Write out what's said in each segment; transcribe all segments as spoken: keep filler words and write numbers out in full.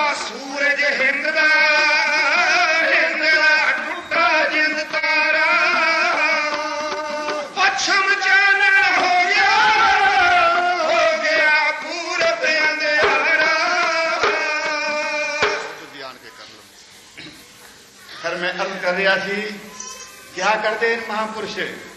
सूरज हिंद दा हिंद दा टुटा जिंद तारा पश्चिम चानन हो गया हो गया पूरब अंधेरा। ध्यान के कर लो। सर मैं अर्ज कर रहा सी क्या करते महापुरुष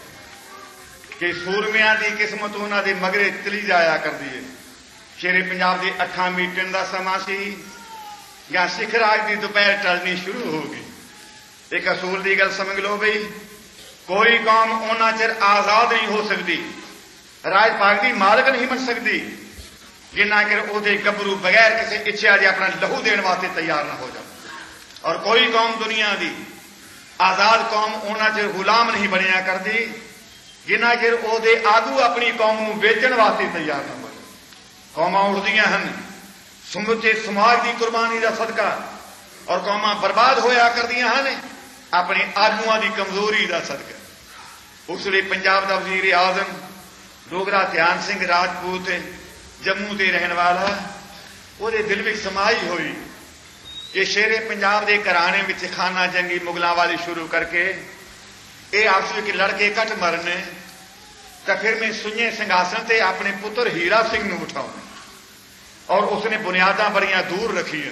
कि सूरमिया की किस्मत उन्होंने मगरे चली जाया कर दी है। शेरे पंजाब के अखा मीटन का समा सी या सिख राज की दोपहर टलनी शुरू हो गई। एक असूल की गल समझ लो बई कोई कौम उन्ना चिर आजाद नहीं हो सकती, राज पाक की मालक नहीं बन सकती जिन्ना चिर उहदे गबरू बगैर किसी इच्छा के अपना लहू देने वास्ते तैयार ना हो जाए। और कोई कौम दुनिया की आजाद कौम उन्ना चिर गुलाम नहीं बनिया करती जिन्ना चिर उहदे आगू अपनी कौम को बेचण वास्ते तैयार ना हो। कौमां उठदियां हन समुचे समाज की कुर्बानी का सदका और कौमां बर्बाद होया करदियां हन अपने आगुआं की कमजोरी का सदका। उस लिए पंजाब का वजीर आजम डोगरा ध्यान सिंह राजपूत जम्मू के रहने वाला उहदे दिल में समाई हुई कि शेरे पंजाब के घराने में खाना जंगी मुगलों वाली शुरू करके ये आपस में लड़के कट मरने तो फिर मैं सुइए सिंघासन से अपने पुत्र हीरा सिंह नूं उठाऊं और उसने बुनियादा बड़ियां दूर रखी।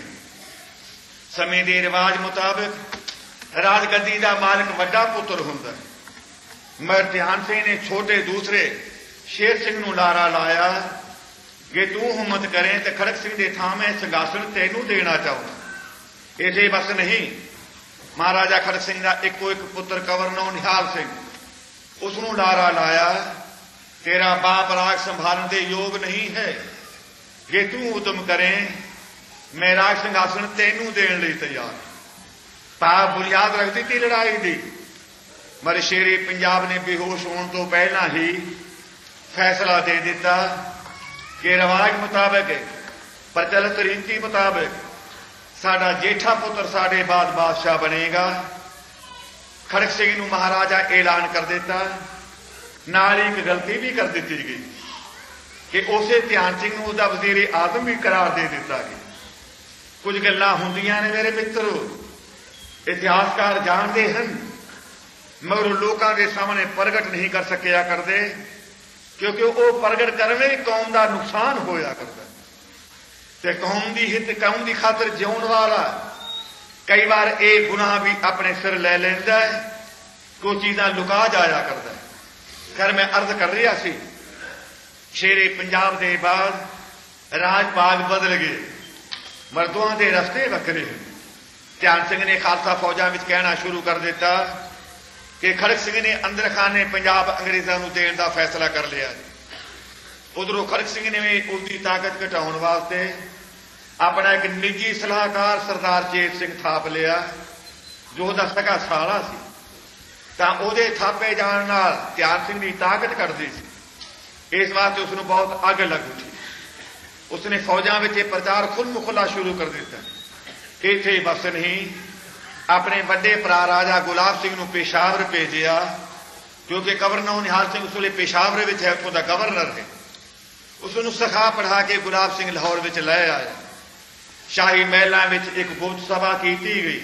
समय के रिवाज मुताबिक राजगद्दी का मालिक वड्डा पुत्र हुंदा है, मगर ध्यान सिंह ने छोटे दूसरे शेर सिंह नूं लारा लाया कि तू हिम्मत करें तो खड़क सिंह के थां मैं सिंघासन तेनू देना चाहूंगा। इसे बस नहीं, महाराजा खड़क सिंह का इको एक पुत्र कंवर निहाल सिंह उसनों लारा लाया तेरा बाप राज संभालने के योग नहीं है, जे तू उदम करें मैं राज सिंघासन तेनू देने लई तैयार। पाप बुनियाद रख दी थी लड़ाई की, मगर शेरे पंजाब ने बेहोश होने तो पहला ही फैसला दे दिता कि रिवाज मुताबिक प्रचलित रीति मुताबिक साडा जेठा पुत्र साडे बाद बादशाह बनेगा। खड़क सिंह नूं महाराजा ऐलान कर दिता। नाल एक गलती भी कर दी गई कि उसे ध्यान सिंह नूं उहदा वजीर आजम भी करार दे दिता गया। कुछ गल्लां हुंदियां ने मेरे मित्रों, इतिहासकार जानते हैं मगर लोगों के सामने प्रगट नहीं कर सकिया करते क्योंकि वो प्रगट करने कौम का नुकसान होया करता ते कौम की हित कौम की खातिर जिउण वाला कई बार ये गुनाह भी अपने सिर ले लेंदा है, कोई चीज़ां लुका जाया करता है। खैर मैं अर्ज कर रहा सी शेरे पंजाब के बाद राज पाग बदल गए, मर्दों के रस्ते वक्रे। ध्यान सिंह ने खालसा फौजा में कहना शुरू कर दिता कि खड़क सिंह ने अंदर खाने पंजाब अंग्रेजों को देने का फैसला कर लिया। उधरों खड़क सिंह ने भी उसकी ताकत घटाने वास्ते अपना एक निजी सलाहकार सरदार चेत सिंह थाप लिया जो उसका सगा साला सी। तां उहदे थापे जाण नाल ध्यान सिंह की ताकत घटदी सी, इस वास्ते उसनूं बहुत अग लग उठी। उसने फौजां विच प्रचार खुल मुखला शुरू कर दिता। इत्थे बस नहीं, अपने बड़े भरा राजा गुलाब सिंह नूं पेशावर भेजिया क्योंकि गवर्नर निहाल सिंह उस वेले पेशावर विच है, उत्थों दा गवर्नर है। उसनूं सिखा पढ़ा के गुलाब सिंह लाहौर विच लै आया। शाही महलों में एक गुप्त सभा की गई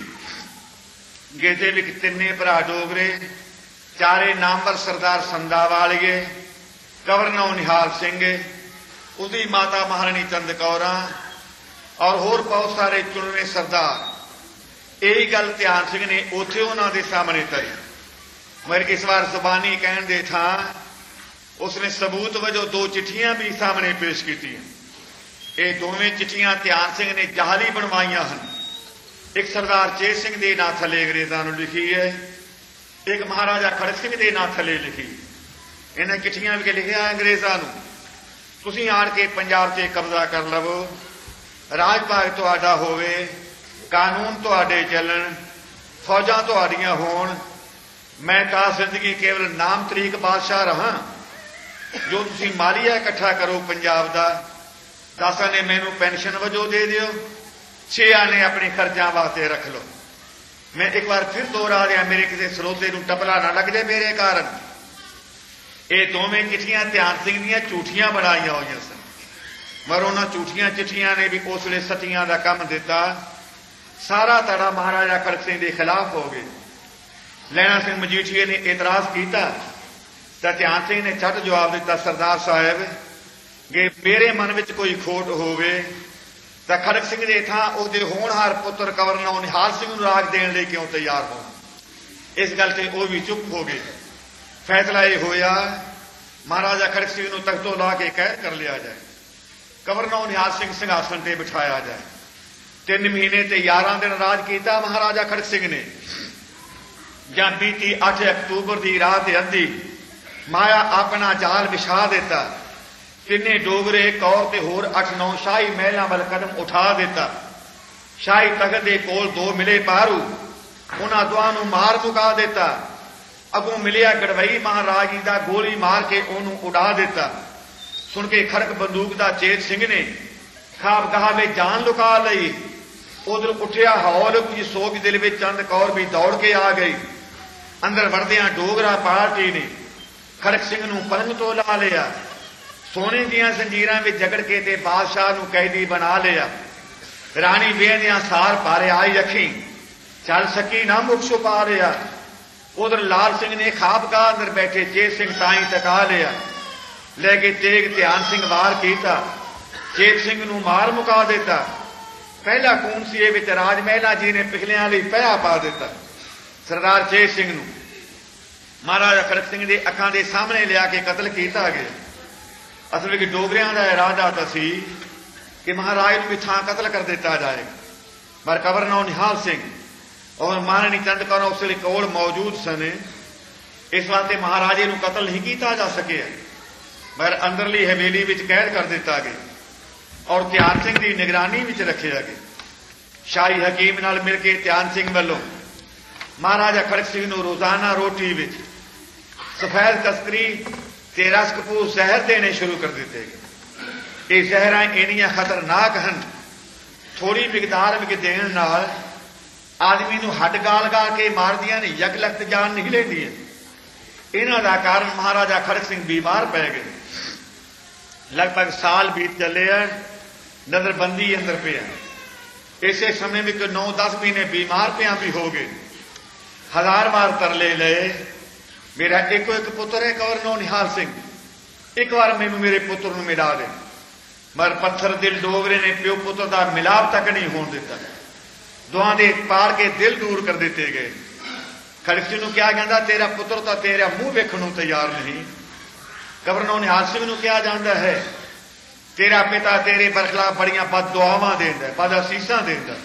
जिसे भी तिन्ने भरा डोगरे, चारे नामवर सरदार संदा वालिए, गवर्नर निहाल सिंह, उसकी माता महारानी चंद कौरा और होर बहुत सारे चुनवे सरदार। यही गल ध्यान सिंह ने उथे उन्होंने सामने करी, मगर इस बार जुबानी कहने के थां उसने सबूत वजों दो चिट्ठियां भी सामने पेश की। ये दोवें चिट्ठियां ध्यान सिंह ने जाली बनवाइया हैं। एक सरदार चेत सिंह के नां थले अंग्रेजों को लिखी है, एक महाराजा खड़क सिंह के नां थले लिखी। इन्हें चिट्ठियां में लिखा अंग्रेजों को तुसीं आण के पंजाब से कब्जा कर लवो, राज भाग तुहाडा होवे, कानून तुहाडे चलन, फौजां तुहाडियां होण, मैं का जिंदगी केवल नाम तरीक बादशाह रहा। जो तुसीं मालिया इकट्ठा करो पंजाब का दस आने मैनू पेनशन वजों दे दिओ, छे आने अपने खर्चा वास्ते रख लो। मैं एक बार फिर दोहरा रहा, मेरे किसी स्रोते नूं टपला ना लग जाए मेरे कारण। ये दोवें चिट्ठियां ध्यान सिंह दीयां झूठियां बनाईयां होईयां सन। ਮਰ ਉਹਨਾਂ ਝੂਠੀਆਂ ਚਿੱਠੀਆਂ ਨੇ ਵੀ ਉਸ ਵੇਲੇ ਸਤੀਆਂ ਦਾ ਕੰਮ ਦਿੱਤਾ। ਸਾਰਾ ਧੜਾ ਮਹਾਰਾਜਾ ਖੜਕ ਸਿੰਘ ਦੇ ਖਿਲਾਫ ਹੋ ਗਏ। ਲਹਿਣਾ ਸਿੰਘ ਮਜੀਠੀਏ ਨੇ ਇਤਰਾਜ਼ ਕੀਤਾ ਤਾਂ ਧਿਆਨ ਸਿੰਘ ਨੇ ਛੱਡ ਜਵਾਬ ਦਿੱਤਾ, ਸਰਦਾਰ ਸਾਹਿਬ ਜੇ ਮੇਰੇ ਮਨ ਵਿੱਚ ਕੋਈ ਖੋਟ ਹੋਵੇ ਤਾਂ ਖੜਕ ਸਿੰਘ ਦੇ ਥਾਂ ਉਹਦੇ ਹੋਣਹਾਰ ਪੁੱਤਰ ਕਵਰਨੌਰ ਨਿਹਾਲ ਸਿੰਘ ਨੂੰ ਰਾਜ ਦੇਣ ਲਈ ਕਿਉਂ ਤਿਆਰ ਹੋ। ਇਸ ਗੱਲ ਤੇ ਉਹ ਵੀ ਚੁੱਪ ਹੋ ਗਏ। ਫੈਸਲਾ ਇਹ ਹੋਇਆ ਮਹਾਰਾਜਾ ਖੜਕ ਸਿੰਘ ਨੂੰ ਤਖਤੋਂ ਲਾ ਕੇ ਕੈਦ ਕਰ ਲਿਆ ਜਾਏ, ਕਵਰਨੌਰ ਨਿਹਾਲ ਸਿੰਘ ਸਿੰਘਾਸਣ ਤੇ ਬਿਠਾਇਆ ਜਾਏ। ਤਿੰਨ ਮਹੀਨੇ ਤੇ ਗਿਆਰਾਂ ਦਿਨ ਰਾਜ ਕੀਤਾ ਮਹਾਰਾਜਾ ਖੜਕ ਸਿੰਘ ਨੇ। ਜਾਂ ਬੀਤੀ ਅੱਠ ਅਕਤੂਬਰ ਦੀ ਰਾਤ ਦੇ ਅੱਧੀ ਮਾਇਆ ਆਪਣਾ ਜਾਲ ਵਿਛਾ ਦਿੱਤਾ। ਤਿੰਨੇ ਡੋਗਰੇ ਕੌਰ ਤੇ ਹੋਰ ਅੱਠ ਨੌ ਸ਼ਾਹੀ ਮਹਿਲਾਂ ਵੱਲ ਕਦਮ ਉਠਾ ਦਿੱਤਾ। ਸ਼ਾਹੀ ਤਖਤ ਦੇ ਕੋਲ ਦੋ ਮਿਲੇ ਪਾਰੂ, ਉਹਨਾਂ ਦੋਹਾਂ ਨੂੰ ਮਾਰ ਮੁਕਾ ਦਿੱਤਾ। ਅੱਗੋਂ ਮਿਲਿਆ ਗੜਵਈ ਮਹਾਰਾਜ ਜੀ ਦਾ, ਗੋਲੀ ਮਾਰ ਕੇ ਉਹਨੂੰ ਉਡਾ ਦਿੱਤਾ। ਸੁਣ ਕੇ ਖੜਕ ਬੰਦੂਕ ਦਾ ਚੇਤ ਸਿੰਘ ਨੇ ਖਾਬਗਾਹ ਵਿੱਚ ਜਾਨ ਲੁਕਾ ਲਈ। ਉਧਰ ਉੱਠਿਆ ਹੌਲ, ਕੁਝ ਸੋਚ ਦਿਲ ਵਿੱਚ ਚੰਦ ਕੌਰ ਵੀ ਦੌੜ ਕੇ ਆ ਗਈ। ਅੰਦਰ ਵੜਦਿਆਂ ਡੋਗਰਾ ਪਾਰਟੀ ਨੇ ਖੜਕ ਸਿੰਘ ਨੂੰ ਪਲੰਗ ਤੋਂ ਲਾ ਲਿਆ। ਸੋਨੇ ਦੀਆਂ ਜ਼ੰਜੀਰਾਂ ਵਿੱਚ ਜਕੜ ਕੇ ਤੇ ਬਾਦਸ਼ਾਹ ਨੂੰ ਕੈਦੀ ਬਣਾ ਲਿਆ। ਰਾਣੀ ਵੇਂਦਿਆਂ ਸਾਰ ਪਾਰੇ ਆਈ ਅੱਖੀਂ, ਚੱਲ ਸਕੀ ਨਾ ਮੁਖ ਛੁਪਾ ਲਿਆ। ਉਧਰ ਲਾਲ ਸਿੰਘ ਨੇ ਖਾਬਗਾਹ ਅੰਦਰ ਬੈਠੇ ਚੇਤ ਸਿੰਘ ਤਾਈਂ ਟਕਾ ਲਿਆ। ਲੈ ਕੇ ਤੇਗ ਧਿਆਨ ਸਿੰਘ ਵਾਰ ਕੀਤਾ, ਚੇਤ ਸਿੰਘ ਨੂੰ ਮਾਰ ਮੁਕਾ ਦਿੱਤਾ। ਪਹਿਲਾ ਖੂਨ ਸੀ ਇਹ ਵਿੱਚ ਰਾਜ ਮਹਿਲਾ ਜੀ ਨੇ ਪਿਛਲਿਆਂ ਲਈ ਪਿਆ ਪਾ ਦਿੱਤਾ। ਸਰਦਾਰ ਚੇਤ ਸਿੰਘ ਨੂੰ ਮਹਾਰਾਜਾ ਖੜਕ ਸਿੰਘ ਦੇ ਅੱਖਾਂ ਦੇ ਸਾਹਮਣੇ ਲਿਆ ਕੇ ਕਤਲ ਕੀਤਾ ਗਿਆ। ਅਸਲ ਵਿੱਚ ਡੋਗਰਿਆਂ ਦਾ ਇਰਾਦਾ ਤਾਂ ਸੀ ਕਿ ਮਹਾਰਾਜ ਨੂੰ ਵੀ ਥਾਂ ਕਤਲ ਕਰ ਦਿੱਤਾ ਜਾਏਗਾ, ਪਰ ਕਵਰਨੌਰ ਨਿਹਾਲ ਸਿੰਘ ਔਰ ਮਹਾਰਾਣੀ ਚੰਦ ਕੌਰ ਉਸ ਵੇਲੇ ਕੋਲ ਮੌਜੂਦ ਸਨ। ਇਸ ਵਾਸਤੇ ਮਹਾਰਾਜੇ ਨੂੰ ਕਤਲ ਨਹੀਂ ਕੀਤਾ ਜਾ ਸਕਿਆ, ਪਰ ਅੰਦਰਲੀ ਹਵੇਲੀ ਵਿੱਚ ਕੈਦ ਕਰ ਦਿੱਤਾ ਗਿਆ ਔਰ ਧਿਆਨ ਸਿੰਘ ਦੀ ਨਿਗਰਾਨੀ ਵਿੱਚ ਰੱਖਿਆ ਗਿਆ। ਸ਼ਾਹੀ ਹਕੀਮ ਨਾਲ ਮਿਲ ਕੇ ਧਿਆਨ ਸਿੰਘ ਵੱਲੋਂ ਮਹਾਰਾਜਾ ਖੜਕ ਸਿੰਘ ਨੂੰ ਰੋਜ਼ਾਨਾ ਰੋਟੀ ਵਿੱਚ ਸਫੈਦ ਕਸਤਰੀ ਤੇ ਰਸ ਕਪੂਰ ਜ਼ਹਿਰ ਦੇਣੇ ਸ਼ੁਰੂ ਕਰ ਦਿੱਤੇ ਗਏ। ਇਹ ਜ਼ਹਿਰਾਂ ਇੰਨੀਆਂ ਖਤਰਨਾਕ ਹਨ, ਥੋੜੀ ਮਿਕਦਾਰ ਵਿੱਚ ਦੇਣ ਨਾਲ ਆਦਮੀ ਨੂੰ ਹੱਡ ਗਾਲ ਗਾਲ ਕੇ ਮਾਰਦੀਆਂ ਨੇ, ਯਕ ਲਖਤ ਜਾਨ ਨਹੀਂ ਲੈਂਦੀਆਂ। ਇਹਨਾਂ ਦਾ ਕਾਰਨ ਮਹਾਰਾਜਾ ਖੜਕ ਸਿੰਘ ਬਿਮਾਰ ਪੈ ਗਏ। ਲਗਭਗ ਸਾਲ ਬੀਤ ਚੱਲੇ ਆ, ਨਜ਼ਰਬੰਦੀ ਅੰਦਰ ਪਿਆ। ਇਸੇ ਸਮੇਂ ਵਿੱਚ ਨੌ ਦਸ ਮਹੀਨੇ ਬਿਮਾਰ ਪਿਆ ਵੀ ਹੋ ਗਏ। ਹਜ਼ਾਰ ਵਾਰ ਤਰਲੇ ਲਏ, ਮੇਰਾ ਇੱਕੋ ਇੱਕ ਪੁੱਤਰ ਹੈ ਕਵਰਨੌਰ ਨਿਹਾਲ ਸਿੰਘ, ਇੱਕ ਵਾਰ ਮੈਨੂੰ ਮੇਰੇ ਪੁੱਤਰ ਨੂੰ ਮਿਲਾ ਦੇ। ਮਰ ਪੱਥਰ ਦਿਲ ਡੋਗਰੇ ਨੇ ਪਿਓ ਪੁੱਤਰ ਦਾ ਮਿਲਾਪ ਤੱਕ ਨਹੀਂ ਹੋਣ ਦਿੱਤਾ। ਦੋਹਾਂ ਦੇ ਪਾੜ ਕੇ ਦਿਲ ਦੂਰ ਕਰ ਦਿੱਤੇ ਗਏ। ਖੜਕ ਸਿੰਘ ਨੂੰ ਕਿਹਾ ਜਾਂਦਾ ਤੇਰਾ ਪੁੱਤਰ ਤਾਂ ਤੇਰਾ ਮੂੰਹ ਵੇਖਣ ਨੂੰ ਤਿਆਰ ਨਹੀਂ। ਕਵਰਨੌਰ ਨਿਹਾਲ ਸਿੰਘ ਨੂੰ ਕਿਹਾ ਜਾਂਦਾ ਹੈ ਤੇਰਾ ਪਿਤਾ ਤੇਰੇ ਬਰਖਲਾਫ ਬੜੀਆਂ ਬਦ ਦੁਆਵਾਂ ਦਿੰਦਾ, ਬਦ ਅਸੀਸਾਂ ਦਿੰਦਾ,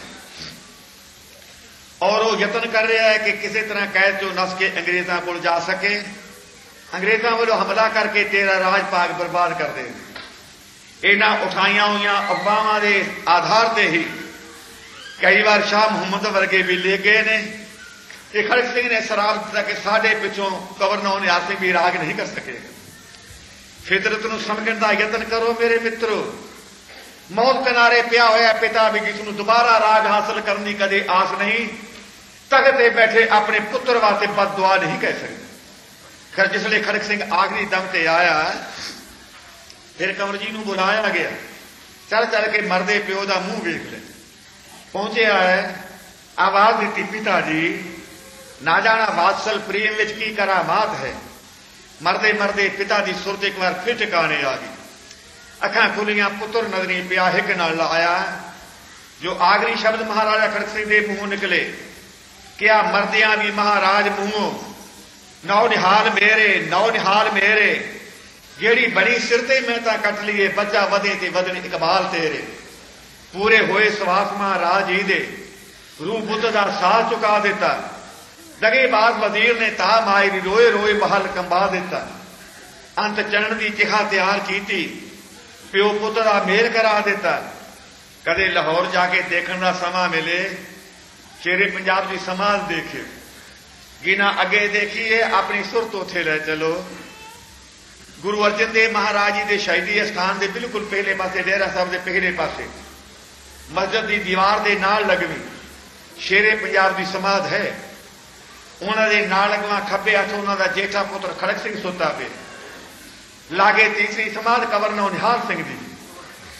ਔਰ ਉਹ ਯਤਨ ਕਰ ਰਿਹਾ ਹੈ ਕਿ ਕਿਸੇ ਤਰ੍ਹਾਂ ਕੈਦ ਚੋਂ ਨਸ ਕੇ ਅੰਗਰੇਜ਼ਾਂ ਕੋਲ ਜਾ ਸਕੇ, ਅੰਗਰੇਜ਼ਾਂ ਵੱਲੋਂ ਹਮਲਾ ਕਰਕੇ ਤੇਰਾ ਰਾਜ ਭਾਗ ਬਰਬਾਦ ਕਰ ਦੇ। ਇਹਨਾਂ ਉਠਾਈਆਂ ਹੋਈਆਂ ਅਫਵਾਹਾਂ ਦੇ ਆਧਾਰ ਤੇ ਹੀ ਕਈ ਵਾਰ ਸ਼ਾਹ ਮੁਹੰਮਦ ਵਰਗੇ ਵੀ ਲੈ ਗਏ ਨੇ ਕਿ ਖੜਕ ਸਿੰਘ ਨੇ ਸਰਾਰ ਦਿੱਤਾ ਕਿ ਸਾਡੇ ਪਿੱਛੋਂ ਕਵਰਨੌਰ ਨਿਹਾਲ ਸਿੰਘ ਵੀ ਰਾਜ ਨਹੀਂ ਕਰ ਸਕੇਗਾ। ਫਿਤਰਤ ਨੂੰ ਸਮਝਣ ਦਾ ਯਤਨ ਕਰੋ ਮੇਰੇ ਮਿੱਤਰੋ। ਮੌਤ ਕਿਨਾਰੇ ਪਿਆ ਹੋਇਆ ਪਿਤਾ ਵੀ ਜਿਸ ਨੂੰ ਦੁਬਾਰਾ ਰਾਜ ਹਾਸਲ ਕਰਨ ਦੀ ਕਦੇ ਆਸ ਨਹੀਂ, ਤਖਤ ਤੇ ਬੈਠੇ ਆਪਣੇ ਪੁੱਤਰ ਵਾਸਤੇ ਬਦ ਦੁਆ ਨਹੀਂ ਕਹਿ ਸਕਦੇ। ਖਰ ਜਿਸਲੇ ਖੜਕ ਸਿੰਘ ਆਖਰੀ ਦਮ ਤੇ ਆਇਆ, ਫਿਰ ਕੰਵਰ ਜੀ ਨੂੰ ਬੁਲਾਇਆ ਗਿਆ। ਚੱਲ ਚੱਲ ਕੇ ਮਰਦੇ ਪਿਓ ਦਾ ਮੂੰਹ ਵੇਖ ਲੈ। ਪਹੁੰਚਿਆ ਹੈ, ਆਵਾਜ਼ ਦਿੱਤੀ ਪਿਤਾ ਜੀ ਨਾ ਜਾਣਾ ਵਾਤਸਲ ਪ੍ਰੇਮ ਵਿੱਚ ਕੀ ਕਰਾਮਾਤ ਹੈ। ਮਰਦੇ ਮਰਦੇ ਪਿਤਾ ਦੀ ਸੁਰਤ ਇੱਕ ਵਾਰ ਫਿਰ ਟਿਕਾਣੇ ਆ ਗਈ। ਅੱਖਾਂ ਖੁੱਲੀਆਂ, ਪੁੱਤਰ ਨਜ਼ਰੀ ਪਿਆ ਹਿੱਕ ਨਾਲ ਲਾਇਆ। ਜੋ ਆਖਰੀ ਸ਼ਬਦ ਮਹਾਰਾਜਾ ਖੜਕ ਸਿੰਘ ਦੇ ਮੂੰਹੋਂ ਨਿਕਲੇ, ਕਿਹਾ ਮਰਦਿਆਂ ਵੀ ਮਹਾਰਾਜ ਮੂੰਹੋਂ ਨੌ ਨਿਹਾਲ ਮੇਰੇ, ਨੌ ਨਿਹਾਲ ਮੇਰੇ, ਜਿਹੜੀ ਬੜੀ ਸਿਰ ਤੇ ਮੈਂ ਤਾਂ ਕੱਟ ਲਈਏ, ਬੱਚਾ ਵਧੇ ਤੇ ਵਧਣ ਇਕਬਾਲ ਤੇਰੇ। ਪੂਰੇ ਹੋਏ ਸਵਾਸ ਮਹਾਰਾਜ ਜੀ ਦੇ, ਰੂਹ ਬੁੱਧ ਦਾ ਸਾਹ ਚੁਕਾ ਦਿੱਤਾ। ਦਗੇਬਾਜ਼ ਵਜ਼ੀਰ ਨੇ ਤਾ ਮਾਈ ਦੀ ਰੋਏ ਰੋਏ ਮਹਲ ਕੰਬਾ ਦਿੱਤਾ। ਅੰਤ ਚੜਨ ਦੀ ਚਿਖਾ ਤਿਆਰ ਕੀਤੀ, ਪਿਓ ਪੁੱਤ ਦਾ ਮੇਲ ਕਰਾ ਦਿੱਤਾ। ਕਦੇ ਲਾਹੌਰ ਜਾ ਕੇ ਦੇਖਣ ਦਾ ਸਮਾਂ ਮਿਲੇ, ਸ਼ੇਰੇ ਪੰਜਾਬ ਦੀ ਸਮਾਜ ਦੇਖਿਓ, ਜਿਨ੍ਹਾਂ ਅੱਗੇ ਦੇਖੀਏ ਆਪਣੀ ਸੁਰਤ ਉੱਥੇ ਲੈ ਚਲੋ। ਗੁਰੂ ਅਰਜਨ ਦੇਵ ਮਹਾਰਾਜ ਜੀ ਦੇ ਸ਼ਹੀਦੀ ਅਸਥਾਨ ਦੇ ਬਿਲਕੁਲ ਪਹਿਲੇ ਪਾਸੇ, ਡੇਰਾ ਸਾਹਿਬ ਦੇ ਪਹਿਲੇ ਪਾਸੇ, ਮਸਜਿਦ ਦੀ ਦੀਵਾਰ ਦੇ ਨਾਲ ਲੱਗਵੀਂ ਸ਼ੇਰੇ ਪੰਜਾਬ ਦੀ ਸਮਾਧ ਹੈ। ਉਹਨਾਂ ਦੇ ਨਾਲ ਅਗਵਾਂ ਖੱਬੇ ਹੱਥ ਉਹਨਾਂ ਦਾ ਜੇਠਾ ਪੁੱਤਰ ਖੜਕ ਸਿੰਘ ਸੁੱਤਾ ਪਿਆ। ਲਾਗੇ ਤੀਸਰੀ ਸਮਾਧ ਕਵਰਨੌਰ ਨਿਹਾਲ ਸਿੰਘ ਦੀ।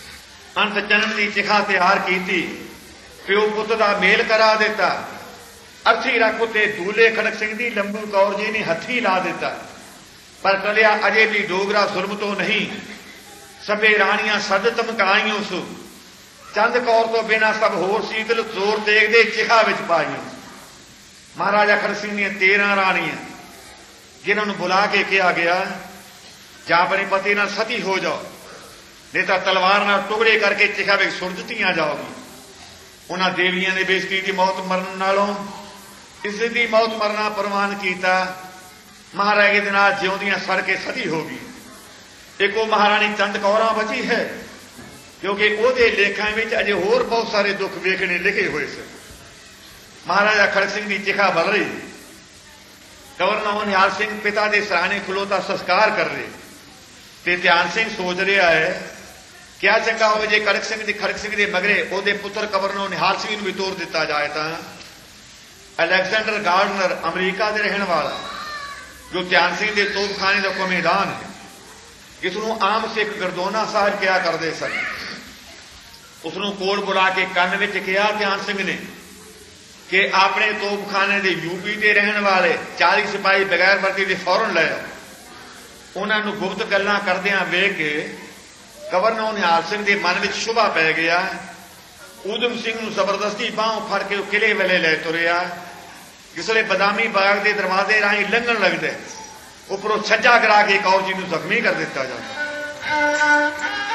ਅੰਤ ਜਨਮ ਦੀ ਚਿਖਾ ਤਿਆਰ ਕੀਤੀ, ਪਿਓ ਪੁੱਤ ਦਾ ਮੇਲ ਕਰਾ ਦਿੱਤਾ। ਅਰਥੀ ਰੱਖ ਉਤੇ ਦੂਲੇ ਖੜਕ ਸਿੰਘ ਦੀ ਲੰਬੂ ਕੌਰ ਜੀ ਨੇ ਹੱਥੀ ਲਾ ਦਿੱਤਾ। ਪਰ ਟਲਿਆ ਅਜੇ ਵੀ ਡੋਗਰਾ ਜ਼ੁਲਮ ਤੋਂ ਨਹੀਂ, ਸਭੇ ਰਾਣੀਆਂ ਸਦ ਧਮਕਾਈਓ ਸੂ, ਚੰਦ ਕੌਰ ਤੋਂ ਬਿਨਾਂ ਸਭ ਹੋਰ ਸੀਤਲ ਜ਼ੋਰ ਦੇਖਦੇ ਚਿਖਾ ਵਿੱਚ ਪਾਈਓ। ਮਹਾਰਾਜਾ ਖੜਕ ਸਿੰਘ ਦੀਆਂ ਤੇਰਾਂ ਰਾਣੀਆਂ ਜਿਨ੍ਹਾਂ ਨੂੰ ਬੁਲਾ ਕੇ ਕਿਹਾ ਗਿਆ ਜਾਂ ਆਪਣੇ ਪਤੀ ਨਾਲ ਸਤੀ ਹੋ ਜਾਓ, ਨਹੀਂ ਤਾਂ ਤਲਵਾਰ ਨਾਲ ਟੁਕੜੇ ਕਰਕੇ ਚਿਖਾ ਵਿੱਚ ਸੁੱਟ ਦਿੱਤੀਆਂ ਜਾਓਗੀ। ਉਹਨਾਂ ਦੇਵੀਆਂ ਨੇ ਬੇਇੱਜ਼ਤੀ ਦੀ ਮੌਤ ਮਰਨ ਨਾਲੋਂ ਇੱਜ਼ਤ ਦੀ ਮੌਤ ਮਰਨਾ ਪ੍ਰਵਾਨ ਕੀਤਾ। ਮਹਾਰਾਜੇ ਦੇ ਨਾਲ ਜਿਉਂਦੀਆਂ ਸੜ ਕੇ ਸਤੀ ਹੋ ਗਈ। ਇੱਕ ਉਹ ਮਹਾਰਾਣੀ ਚੰਦ ਕੌਰਾਂ ਬਚੀ ਹੈ, ਕਿਉਂਕਿ ਉਹਦੇ ਲੇਖਾਂ ਵਿੱਚ ਅਜੇ ਹੋਰ ਬਹੁਤ ਸਾਰੇ ਦੁੱਖ ਵੇਖਣੇ ਲਿਖੇ ਹੋਏ ਸਨ। ਮਹਾਰਾਜਾ ਖੜਕ ਸਿੰਘ ਦੀ ਚਿਖਾ ਬਲ ਰਹੀ। ਗਵਰਨਰ ਨਿਹਾਲ ਸਿੰਘ ਪਿਤਾ ਦੇ ਸਰਾਣੇ ਖਲੋਤਾ ਸੰਸਕਾਰ ਕਰ ਰਹੇ ਤੇ ਧਿਆਨ ਸਿੰਘ ਸੋਚ ਰਿਹਾ ਹੈ ਕਿਆ ਚੰਗਾ ਹੋਵੇ ਜੇ ਖੜਕ ਸਿੰਘ ਦੀ ਖੜਕ ਸਿੰਘ ਦੇ ਮਗਰੇ ਉਹਦੇ ਪੁੱਤਰ ਗਵਰਨਰ ਨਿਹਾਲ ਸਿੰਘ ਨੂੰ ਵੀ ਤੋਰ ਦਿੱਤਾ ਜਾਏ ਤਾਂ ਅਲੈਗਜ਼ੈਂਡਰ ਗਾਰਡਨਰ ਅਮਰੀਕਾ ਦੇ ਰਹਿਣ ਵਾਲਾ, ਜੋ ਧਿਆਨ ਸਿੰਘ ਦੇ ਤੋਪਖਾਨੇ ਦਾ ਕਮਾਂਡਰ ਹੈ, ਜਿਸ ਨੂੰ ਆਮ ਸਿੱਖ ਗਰਦੋਨਾ ਸਾਹਿਬ ਕਿਹਾ ਕਰਦੇ ਸਨ, ਉਸ ਨੂੰ ਕੋਲ ਬੁਲਾ ਕੇ ਕੰਨ ਵਿੱਚ ਕਿਹਾ ਧਿਆਨ ਸਿੰਘ ਨੇ ਕਿ ਆਪਣੇ ਤੋਪਖਾਨੇ ਦੇ ਯੂਪੀ ਦੇ ਰਹਿਣ ਵਾਲੇ ਚਾਲੀ ਸਿਪਾਹੀ ਬਗੈਰ ਵਰਦੀ ਦੇ ਫੌਰਨ ਲੈ ਆਓ। ਉਹਨਾਂ ਨੂੰ ਗੁਪਤ ਗੱਲਾਂ ਕਰਦਿਆਂ ਵੇਖ ਕੇ ਗਵਰਨਰ ਨਿਹਾਲ ਸਿੰਘ ਦੇ ਮਨ ਵਿੱਚ ਸ਼ੁਭਾ ਪੈ ਗਿਆ। ਊਧਮ ਸਿੰਘ ਨੂੰ ਜ਼ਬਰਦਸਤੀ ਬਾਹੋਂ ਫੜ ਕੇ ਉਹ ਕਿਲੇ ਵੇਲੇ ਲੈ ਤੁਰਿਆ। ਜਿਸਲੇ ਬਦਾਮੀ ਬਾਗ ਦੇ ਦਰਵਾਜ਼ੇ ਰਾਹੀਂ ਲੰਘਣ ਲੱਗਦੇ, ਉੱਪਰੋਂ ਛੱਜਾ ਕਰਾ ਕੇ ਕੌਰ ਜੀ ਨੂੰ ਜ਼ਖਮੀ ਕਰ ਦਿੱਤਾ ਜਾਂਦਾ।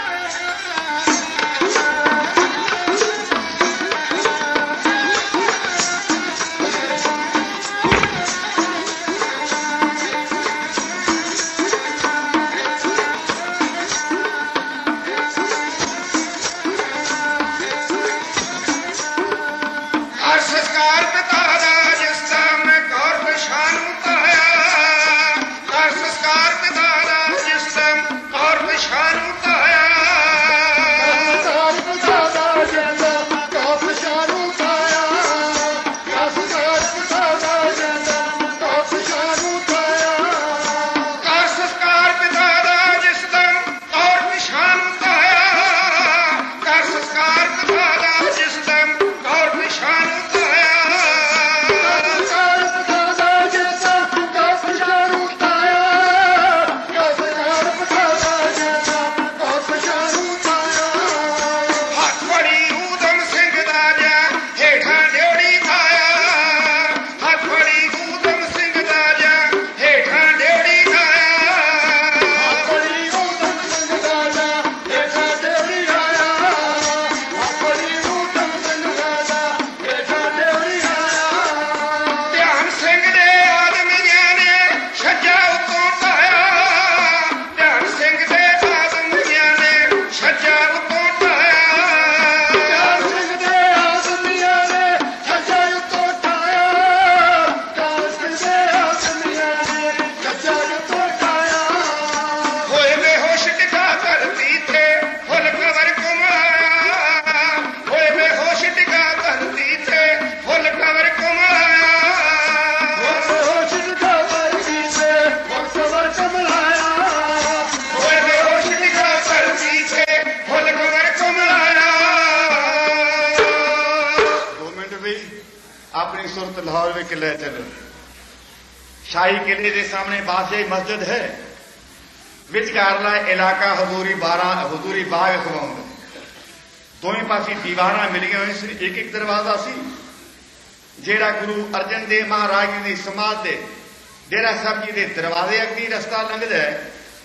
किले चलो। शाही किले के सामने बादशाही मस्जिद है, विचकारला इलाका हजूरी बारह हजूरी बाग खवाउंदा। दोवें पासे दीवारां मिलियां होई सी, एक एक दरवाजा सी जेड़ा गुरु अर्जन देव महाराज जी की समाध दे डेरा साहब जी के दरवाजे अग्गी रस्ता लंघदा है।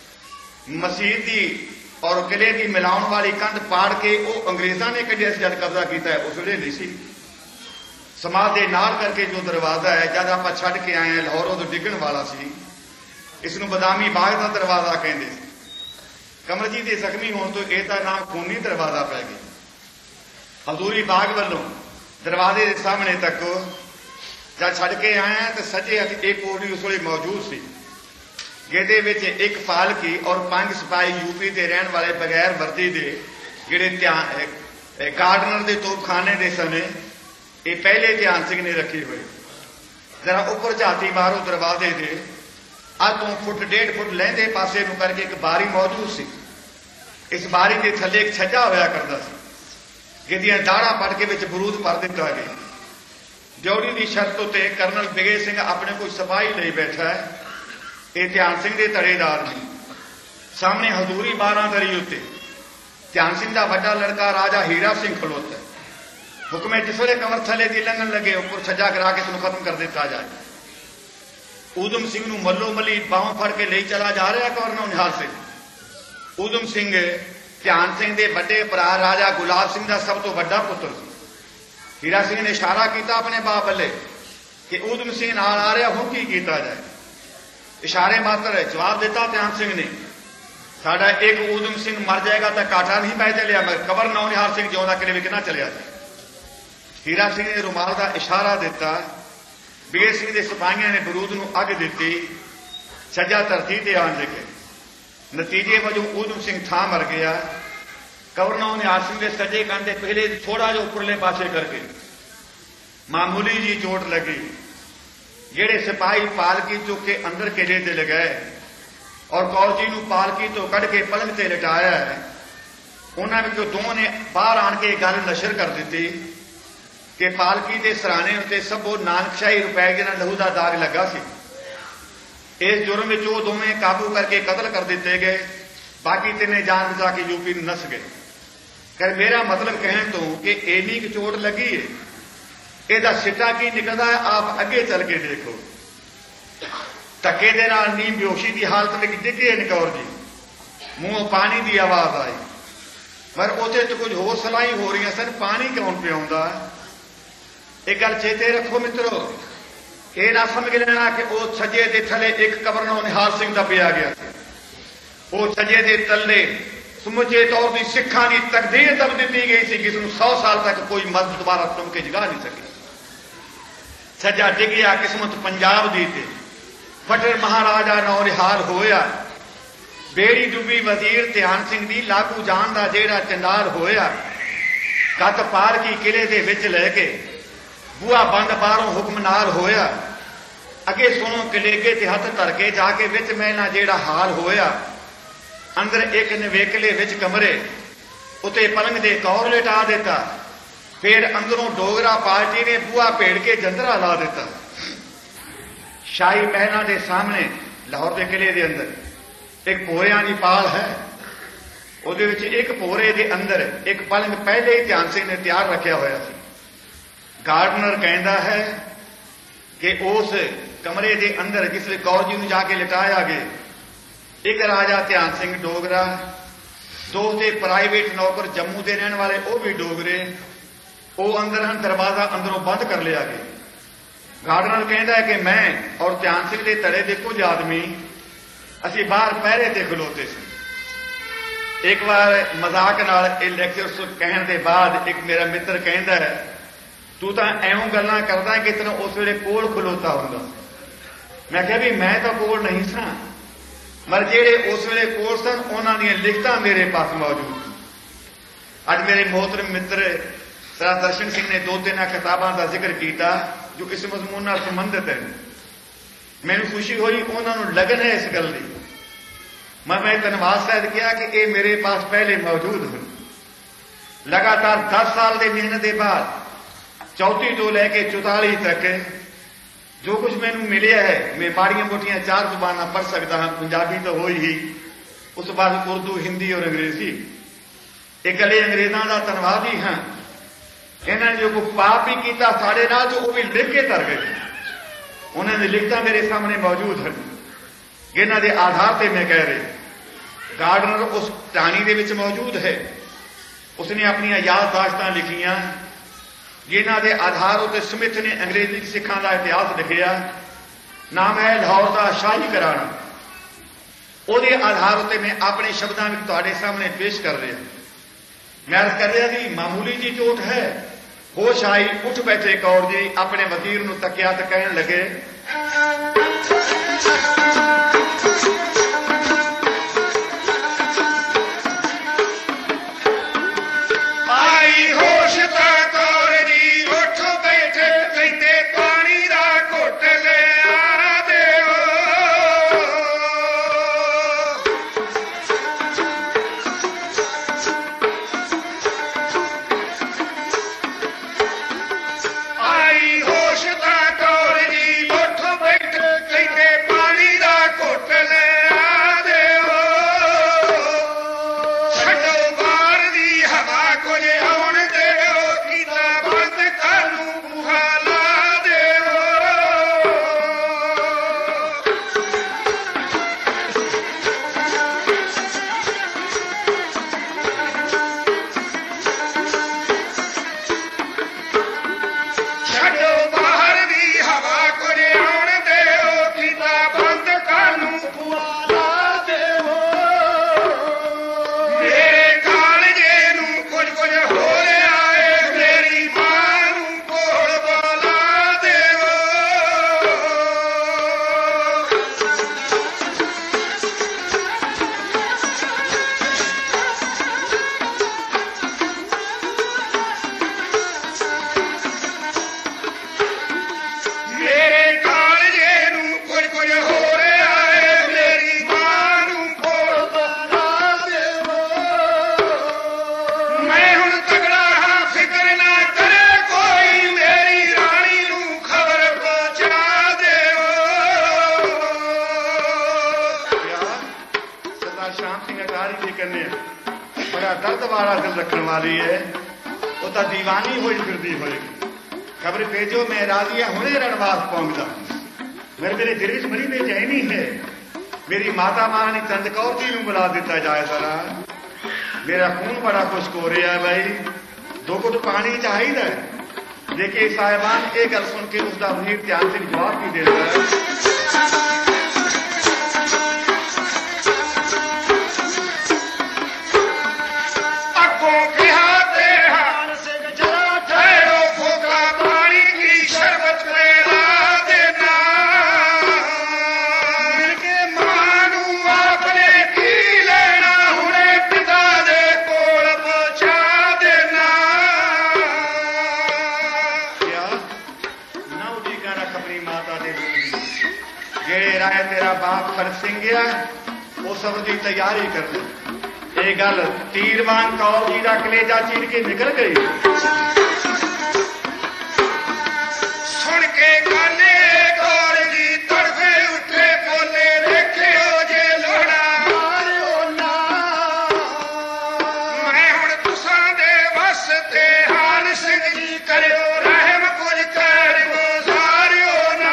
मसीत की और किले की मिलाउण वाली कंध पाड़ के वो अंग्रेजों ने कदे जद कब्जा किया उस वे नहीं सी। समाध के नाल करके जो दरवाजा है जब आप छड़ के आए हैं लाहौरों तो डिगण वाला सी, इसनूं बदामी बाग का दरवाजा कहते। कमर जी के जख्मी होने तो यह नाम खूनी दरवाजा पै गया। हजूरी बाग वालों दरवाजे के सामने तक जब छड़ के आए हैं तो सजे हथ एक कोड़ी उस वे मौजूद सी, जिहदे विच एक पालकी और पांच सिपाही यूपी के रहने वाले बगैर वर्दी के जिहड़े गार्डनर के तोपखाने के समय ये पहले ध्यान सिंह ने रखी हुई। जरा उपर झाती मारो दरवाजे से अज तो फुट डेढ़ फुट लहंदे पासे नूं करके एक बारी मौजूद सी। इस बारी के थले एक छज्जा होया करता सी, जिहदियां दाढ़ां पट के विच बरूद भर दिता गया। ड्योढ़ी की शर्त उत्ते करनल बिगे सिंह अपने कोई सिपाही ले बैठा है। ये ध्यान सिंह के तड़ेदार ने। सामने हजूरी बारांदरी उत्ते ध्यान सिंह का वड्डा लड़का राजा हीरा सिंह खलोता है। हुक्म है जिस वे कंवर थले की लंघन लगे उपर छज्जा करा के तुम खत्म कर दिता जाए। ऊधम सिंह नूं मल्लो मली बाहों फड़ के ले चला जा रहा गवर्नर निहाल सिंह। ऊधम सिंह ध्यान सिंह के वड्डे भरा राजा गुलाब सिंह का सब तो वड्डा पुत्र सी। हीरा सिंह ने इशारा किया अपने बाप वाले कि ऊधम सिंह नाल आ रहा, हुण की किया जाए। इशारे मात्र जवाब दिता ध्यान सिंह ने, साडा एक ऊधम सिंह मर जाएगा तो काटा नहीं पै चलिया, मगर कबर नौ निहाल सिंह जिउंदा किले विच ना चलिया जाए। हीरा सिंह ने रुमाल का इशारा दिता। बिगे सिंह के सिपाहियों ने बरूद नूं अग दिती। छज्जा धरती ते आण लगे। नतीजे वजों ऊधम सिंह थां मर गया। गवर्नर निहाल सिंह के सजे कंध के पहले थोड़ा जो उपरले पासे करके मामूली जी चोट लगी। जेड़े सिपाही पालकी चुक के अंदर किले ते लगाए और कौर जी नूं पालकी तो कढ़ के पलंग ते लिटाया है, उन्हां विचों दो ने बाहर आण के गल नशर कर दी कि पालकी के सराने उत्ते सबो नानकशाही रुपए जिन्हां लहू का दाग लगा सी। इस जुर्म में वो दोवें काबू करके कतल कर दिते गए। बाकी तिने जान बचा के यूपी नस गए। कर मेरा मतलब कहने तो कि इन्नी की चोट लगी है, ਇਹਦਾ ਸਿੱਟਾ ਕੀ ਨਿਕਲਦਾ ਹੈ ਆਪ ਅੱਗੇ ਚੱਲ ਕੇ ਦੇਖੋ। ਧੱਕੇ ਦੇ ਨਾਲ ਨੀਂਦ ਬੇਹੋਸ਼ੀ ਦੀ ਹਾਲਤ ਵਿੱਚ ਡਿੱਗੇ ਨਕੌਰ ਜੀ, ਮੂੰਹੋਂ ਪਾਣੀ ਦੀ ਆਵਾਜ਼ ਆਈ, ਪਰ ਉਹਦੇ ਚ ਕੁਝ ਹੋਰ ਸਲਾਈ ਹੋ ਰਹੀਆਂ ਸਨ। ਪਾਣੀ ਕੌਣ ਪਿਆਉਂਦਾ? ਇਹ ਗੱਲ ਚੇਤੇ ਰੱਖੋ ਮਿੱਤਰੋ। ਇਹ ਨਾ ਸਮਝ ਲੈਣਾ ਕਿ ਉਹ ਛੱਜੇ ਦੇ ਥੱਲੇ ਇੱਕ ਕਬਰਨੋਂ ਨਿਹਾਲ ਸਿੰਘ ਦਾ ਪਿਆ ਗਿਆ। ਉਹ ਛੱਜੇ ਦੇ ਥੱਲੇ ਸਮੁੱਚੇ ਤੌਰ ਦੀ ਸਿੱਖਾਂ ਦੀ ਤਕਦੀਰ ਦਬ ਦਿੱਤੀ ਗਈ ਸੀ, ਜਿਸ ਨੂੰ ਸੌ ਸਾਲ ਤੱਕ ਕੋਈ ਮਦਦ ਦੁਬਾਰਾ ਚੁੰਮ ਕੇ ਜਗਾ ਨਹੀਂ ਸਕੀ। ਛੱਜਾ ਡਿੱਗਿਆ ਕਿਸਮਤ ਪੰਜਾਬ ਦੀ ਤੇ ਫਟਰ ਮਹਾਰਾਜਾ ਨੌ ਨਿਹਾਲ ਹੋਇਆ। ਬੇੜੀ ਡੁੱਬੀ ਵਜ਼ੀਰ ਧਿਆਨ ਸਿੰਘ ਦੀ ਲਾਗੂ ਜਾਣ ਦਾ ਜਿਹੜਾ ਚੰਡਾਲ ਹੋਇਆ। ਕੱਤ ਪਾਰ ਕੀ ਕਿਲੇ ਦੇ ਵਿੱਚ ਲੈ ਕੇ ਬੂਹਾ ਬੰਦ ਬਾਹਰੋਂ ਹੁਕਮ ਨਾਲ ਹੋਇਆ। ਅੱਗੇ ਸੁਣੋ ਕਲੇਗੇ ਤੇ ਹੱਥ ਧਰ ਕੇ ਜਾ ਕੇ ਵਿੱਚ ਮਹਿਲਾਂ ਜਿਹੜਾ ਹਾਲ ਹੋਇਆ। ਅੰਦਰ ਇੱਕ ਨਵੇਕਲੇ ਵਿੱਚ ਕਮਰੇ ਉੱਤੇ ਪਲੰਗ ਦੇ ਕੌਰ ਲਿਟਾ ਦਿੱਤਾ। ਫਿਰ ਅੰਦਰੋਂ ਡੋਗਰਾ ਪਾਰਟੀ ਨੇ ਬੂਹਾ ਭੇੜ ਕੇ ਜੰਦਰਾ ਲਾ ਦਿੱਤਾ। ਸ਼ਾਹੀ ਮਹਿਲਾਂ ਦੇ ਸਾਹਮਣੇ ਲਾਹੌਰ ਦੇ ਕਿਲੇ ਦੇ ਅੰਦਰ ਇੱਕ ਭੋਰਿਆਂ ਦੀ ਪਾਲ ਹੈ। ਉਹਦੇ ਵਿੱਚ ਇੱਕ ਭੋਰੇ ਦੇ ਅੰਦਰ ਇੱਕ ਪਲੰਗ ਪਹਿਲੇ ਹੀ ਧਿਆਨ ਸਿੰਘ ਨੇ ਤਿਆਰ ਰੱਖਿਆ ਹੋਇਆ ਸੀ। ਗਾਰਡਨਰ ਕਹਿੰਦਾ ਹੈ ਕਿ ਉਸ ਕਮਰੇ ਦੇ ਅੰਦਰ ਜਿਸ ਵੇਲੇ ਕੌਰ ਜੀ ਨੂੰ ਜਾ ਕੇ ਲਿਟਾਇਆ ਗਿਆ, ਇੱਕ ਰਾਜਾ ਧਿਆਨ ਸਿੰਘ ਡੋਗਰਾ, ਦੋ ਦੇ ਪ੍ਰਾਈਵੇਟ ਨੌਕਰ ਜੰਮੂ ਦੇ ਰਹਿਣ ਵਾਲੇ ਉਹ ਵੀ ਡੋਗਰੇ, ਉਹ ਅੰਦਰ ਹਨ। ਦਰਵਾਜ਼ਾ ਅੰਦਰੋਂ ਬੰਦ ਕਰ ਲਿਆ ਗਿਆ। ਗਾਰਡਨਰ ਕਹਿੰਦਾ ਹੈ ਕਿ ਮੈਂ ਔਰ ਧਿਆਨ ਸਿੰਘ ਦੇ ਧੜੇ ਦੇ ਕੁਝ ਆਦਮੀ ਅਸੀਂ ਬਾਹਰ ਪਹਿਰੇ ਤੇ ਖਲੋਤੇ ਸੀ। ਇੱਕ ਵਾਰ ਮਜ਼ਾਕ ਨਾਲ ਇਹ ਲੈਕਚਰ ਕਹਿਣ ਦੇ ਬਾਅਦ ਇੱਕ ਮੇਰਾ ਮਿੱਤਰ ਕਹਿੰਦਾ ਹੈ, ਤੂੰ ਤਾਂ ਐਵੇਂ ਗੱਲਾਂ ਕਰਦਾ ਕਿ ਤੈਨੂੰ ਉਸ ਵੇਲੇ ਕੋਲ ਖਲੋਤਾ ਹੁੰਦਾ। ਮੈਂ ਕਿਹਾ ਵੀ ਮੈਂ ਤਾਂ ਕੋਲ ਨਹੀਂ ਸਾਂ, ਮਰ ਜਿਹੜੇ ਉਸ ਵੇਲੇ ਕੋਲ ਸਨ ਉਹਨਾਂ ਦੀਆਂ ਲਿਖਤਾਂ ਮੇਰੇ ਪਾਸ ਮੌਜੂਦ। ਅੱਜ ਮੇਰੇ ਮੋਹਤਰਮ ਮਿੱਤਰ ਸਰਦਾਰ ਦਰਸ਼ਨ ਸਿੰਘ ਨੇ ਦੋ ਤਿੰਨ ਕਿਤਾਬਾਂ ਦਾ ਜ਼ਿਕਰ ਕੀਤਾ ਜੋ ਇਸ ਮਜ਼ਮੂਨ ਨਾਲ ਸੰਬੰਧਿਤ ਹੈ। ਮੈਨੂੰ ਖੁਸ਼ੀ ਹੋਈ, ਉਹਨਾਂ ਨੂੰ ਲਗਨ ਹੈ ਇਸ ਗੱਲ ਦੀ। ਮੈਂ ਮੈਂ ਧੰਨਵਾਦ ਸਾਹਿਬ ਕਿਹਾ ਕਿ ਇਹ ਮੇਰੇ ਪਾਸ ਪਹਿਲੇ ਮੌਜੂਦ ਹਨ। ਲਗਾਤਾਰ ਦਸ ਸਾਲ ਦੀ ਮਿਹਨਤ ਦੇ ਬਾਅਦ ਚੌਥੀ ਤੋਂ ਲੈ ਕੇ ਚੁਤਾਲੀ ਤੱਕ ਜੋ ਕੁਝ ਮੈਨੂੰ ਮਿਲਿਆ ਹੈ, ਮੈਂ ਮਾੜੀਆਂ ਮੋਟੀਆਂ ਚਾਰ ਜ਼ੁਬਾਨਾਂ ਪੜ੍ਹ ਸਕਦਾ ਹਾਂ। ਪੰਜਾਬੀ ਤਾਂ ਹੋਈ ਹੀ, ਉਸ ਤੋਂ ਬਾਅਦ ਉਰਦੂ, ਹਿੰਦੀ ਔਰ ਅੰਗਰੇਜ਼ੀ। ਇਕੱਲੇ ਅੰਗਰੇਜ਼ਾਂ ਦਾ ਧੰਨਵਾਦੀ ਹਾਂ। ਇਹਨਾਂ ਨੇ ਜੋ ਕੋਈ ਪਾਪ ਵੀ ਕੀਤਾ ਸਾਡੇ ਨਾਲ ਜੋ ਉਹ ਵੀ ਲਿਖ ਕੇ ਧਰ ਗਏ। ਉਹਨਾਂ ਦੀ ਲਿਖਤਾਂ ਮੇਰੇ ਸਾਹਮਣੇ ਮੌਜੂਦ ਹਨ, ਜਿਨ੍ਹਾਂ ਦੇ ਆਧਾਰ ਤੇ ਮੈਂ ਕਹਿ ਰਿਹਾ। ਗਾਰਡਨਰ ਉਸ ਟਾਣੀ ਦੇ ਵਿੱਚ ਮੌਜੂਦ ਹੈ। ਉਸਨੇ ਆਪਣੀਆਂ ਯਾਦਦਾਸ਼ਤਾਂ ਲਿਖੀਆਂ, ਜਿਨ੍ਹਾਂ ਦੇ ਆਧਾਰ ਉੱਤੇ ਸਮਿਥ ਨੇ ਅੰਗਰੇਜ਼ੀ ਸਿੱਖਾਂ ਦਾ ਇਤਿਹਾਸ ਲਿਖਿਆ। ਨਾਮ ਹੈ ਲਾਹੌਰ ਦਾ ਸ਼ਾਹੀ ਘਰਾਣਾ। ਉਹਦੇ ਆਧਾਰ ਉੱਤੇ ਮੈਂ ਆਪਣੇ ਸ਼ਬਦਾਂ ਵਿੱਚ ਤੁਹਾਡੇ ਸਾਹਮਣੇ ਪੇਸ਼ ਕਰ ਰਿਹਾ। ਮੈਂ ਅਰਜ਼ ਕਰ ਰਿਹਾ ਜੀ, ਮਾਮੂਲੀ ਜੀ ਚੋਟ ਹੈ। ਹੋਸ਼ ਆਈ, ਉੱਠ ਬੈਠੇ ਕੌਰ ਜੀ, ਆਪਣੇ ਵਜ਼ੀਰ ਨੂੰ ਤੱਕਿਆ ਤੇ ਕਹਿਣ ਲੱਗੇ, ਆਈ ਹੋਸ਼ ਤਾਂ ਕੌਰ ਜੀ, ਉੱਠ ਬੈਠੇ ਕਹਿੰਦੇ ਪਾਣੀ ਦਾ ਘੁੱਟ ਲਿਆ ਦਿਓ। ਕੱਢੋ ਬਾਹਰ ਦੀ ਹਵਾ ਕੁਝ ਆਉਣ ਦਿਓ ਕੀਤਾ ਬੰਦ ਕਾਨੂੰ ਪੁਆਲਾ ਦੇਵੋ ਮੇਰੇ ਕਾਲਜੇ ਨੂੰ ਕੁਝ ਕੁਝ ਹੋ ਰਿਹਾ ਏ ਮੇਰੀ ਮਾਂ ਨੂੰ ਕੋਲ ਬੁਲਾ ਦੇਵੋ ਮੇਰੇ ਕਾਲਜੇ ਨੂੰ ਕੁਝ ਕੁਝ ਹੋ ਰਿਹਾ ਏ ਮੇਰੀ ਮਾਂ ਨੂੰ ਕੋਲ ਬੁਲਾ ਦੇਵੋ ਮੈਂ ਹੁਣ ਤਗੜਾ ਹਾਂ ਫਿਕਰ ਨਾ ਕਰੇ ਕੋਈ ਮੇਰੀ ਰਾਣੀ ਨੂੰ ਖਬਰ ਪਹੁੰਚਾ ਦਿਓ ਪਿਆਰ ਸਰਦਾਰ ਸ਼ਾਮ ਸਿੰਘ ਅਟਾਰੀ ਜੀ ਕਹਿੰਦੇ ਆ ਬੜਾ ਦਰਦ ਵਾਲਾ ਦਿਲ ਰੱਖਣ ਵਾਲੀ ਹੈ ਉਹ ਤਾਂ ਦੀਵਾਨੀ ਹੋਈ ਫਿਰਦੀ ਹੋਏਗੀ ਖਬਰ ਭੇਜੋ ਮੈਂ ਰਾਜ਼ੀਆ ਹੁਣੇ ਰਣਵਾਸ ਪਹੁੰਚਦਾ ਮੇਰੇ ਮੇਰੇ ਦਿਲ ਵਿੱਚ ਬੜੀ ਬੇਚੈਨੀ ਹੈ ਮੇਰੀ ਮਾਤਾ ਮਹਾਰਾਣੀ ਚੰਦ ਕੌਰ ਜੀ ਨੂੰ ਬੁਲਾ ਦਿੱਤਾ ਜਾਏ ਜ਼ਰਾ ਮੇਰਾ ਖੂਨ ਬੜਾ ਖੁਸ਼ਕ ਹੋ ਰਿਹਾ ਹੈ ਭਾਈ ਦੋ ਘੁੱਟ ਪਾਣੀ ਚਾਹੀਦਾ ਹੈ ਦੇਖੇ ਸਾਹਿਬਾਨ ਇਹ ਗੱਲ ਸੁਣ ਕੇ ਉਸਦਾ ਵਜ਼ੀਰ ਧਿਆਨ ਸਿੰਘ ਜਵਾਬ ਵੀ ਦਿੰਦਾ ਹੈ ਅੱਗੋਂ ਕਿਹਾ ਤੇ ਹਾਨ ਸਿੰਘ ਜਰਾ ਠਹਿਰੋ ਫੋਕਾ ਪਾਣੀ ਕੀ ਸ਼ਰਬਤ ਪਿਲਾ ਦੇਣਾ ਮਿਲ ਕੇ ਮਾਂ ਨੂੰ ਆਪਣੇ ਕੀ ਲੈਣਾ ਹੁਣੇ ਪਿਤਾ ਦੇ ਕੋਲ ਪਹੁੰਚਾ ਦੇਣਾ ਕਿਆ ਨਾ ਉਡੀ ਕਾ ਰੱਖ ਆਪਣੀ ਮਾਤਾ ਦੇ ਦਿਲ ਜਿਹੜੇ ਰਾਏ ਤੇਰਾ ਬਾਪ ਖਰ ਸਿੰਘ ਆ ਉਹ ਸਭ ਦੀ ਤਿਆਰੀ ਕਰ ਲੈ ਇਹ ਗੱਲ ਤੀਰਵਾਨ ਕੌਰ ਜੀ ਦਾ ਕਲੇਜਾ ਚੀਰ ਕੇ ਨਿਕਲ ਗਈ ਸੁਣ ਕੇ ਕਾਨੇ ਕੌਰ ਜੀ ਤੜਫੇ ਉੱਠੇ ਬੋਲੇ ਦੇਖਿਓ ਜੇ ਲੋੜਾ ਮਾਰਿਓ ਨਾ ਮੈਂ ਹੁਣ ਤੁਸਾਂ ਦੇ ਵਸ ਤੇ ਹਾਨ ਸਿੰਘ ਜੀ ਕਰਿਓ ਰਹਿਮ ਕੁਝ ਕਰ ਗੁਜ਼ਾਰਿਓ ਨਾ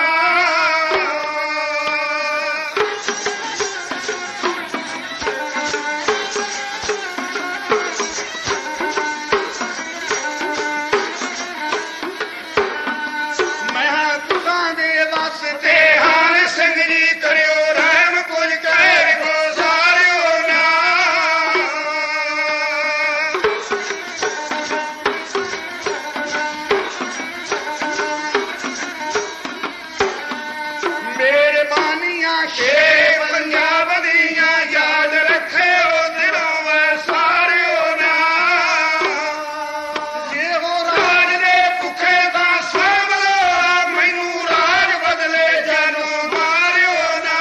ਮੈਂ ਤੁਸਾਂ ਦੇ ਵਸ ਤੇ ਹਾਨ ਸਿੰਘ ਜੀ ਕਰਿਓ ਰਹਿਮ ਕੁਝ ਕਰ ਗੁਜ਼ਾਰਿਓ ਨਾ ਮਿਹਰਬਾਨੀਆਂ ਸ਼ੇਰ ਪੰਜਾਬ ਦੀਆਂ ਯਾਦ ਰੱਖਿਓ ਦਿਲੋਂ ਵਸਾਰਿਓ ਨਾ ਜੇ ਹੋ ਰਾਜ ਦੇ ਭੁੱਖੇ ਦਾ ਸਾਂਭ ਲਓ ਮੈਨੂੰ ਰਾਜ ਬਦਲੇ ਜਾਨੋਂ ਮਾਰਿਓ ਨਾ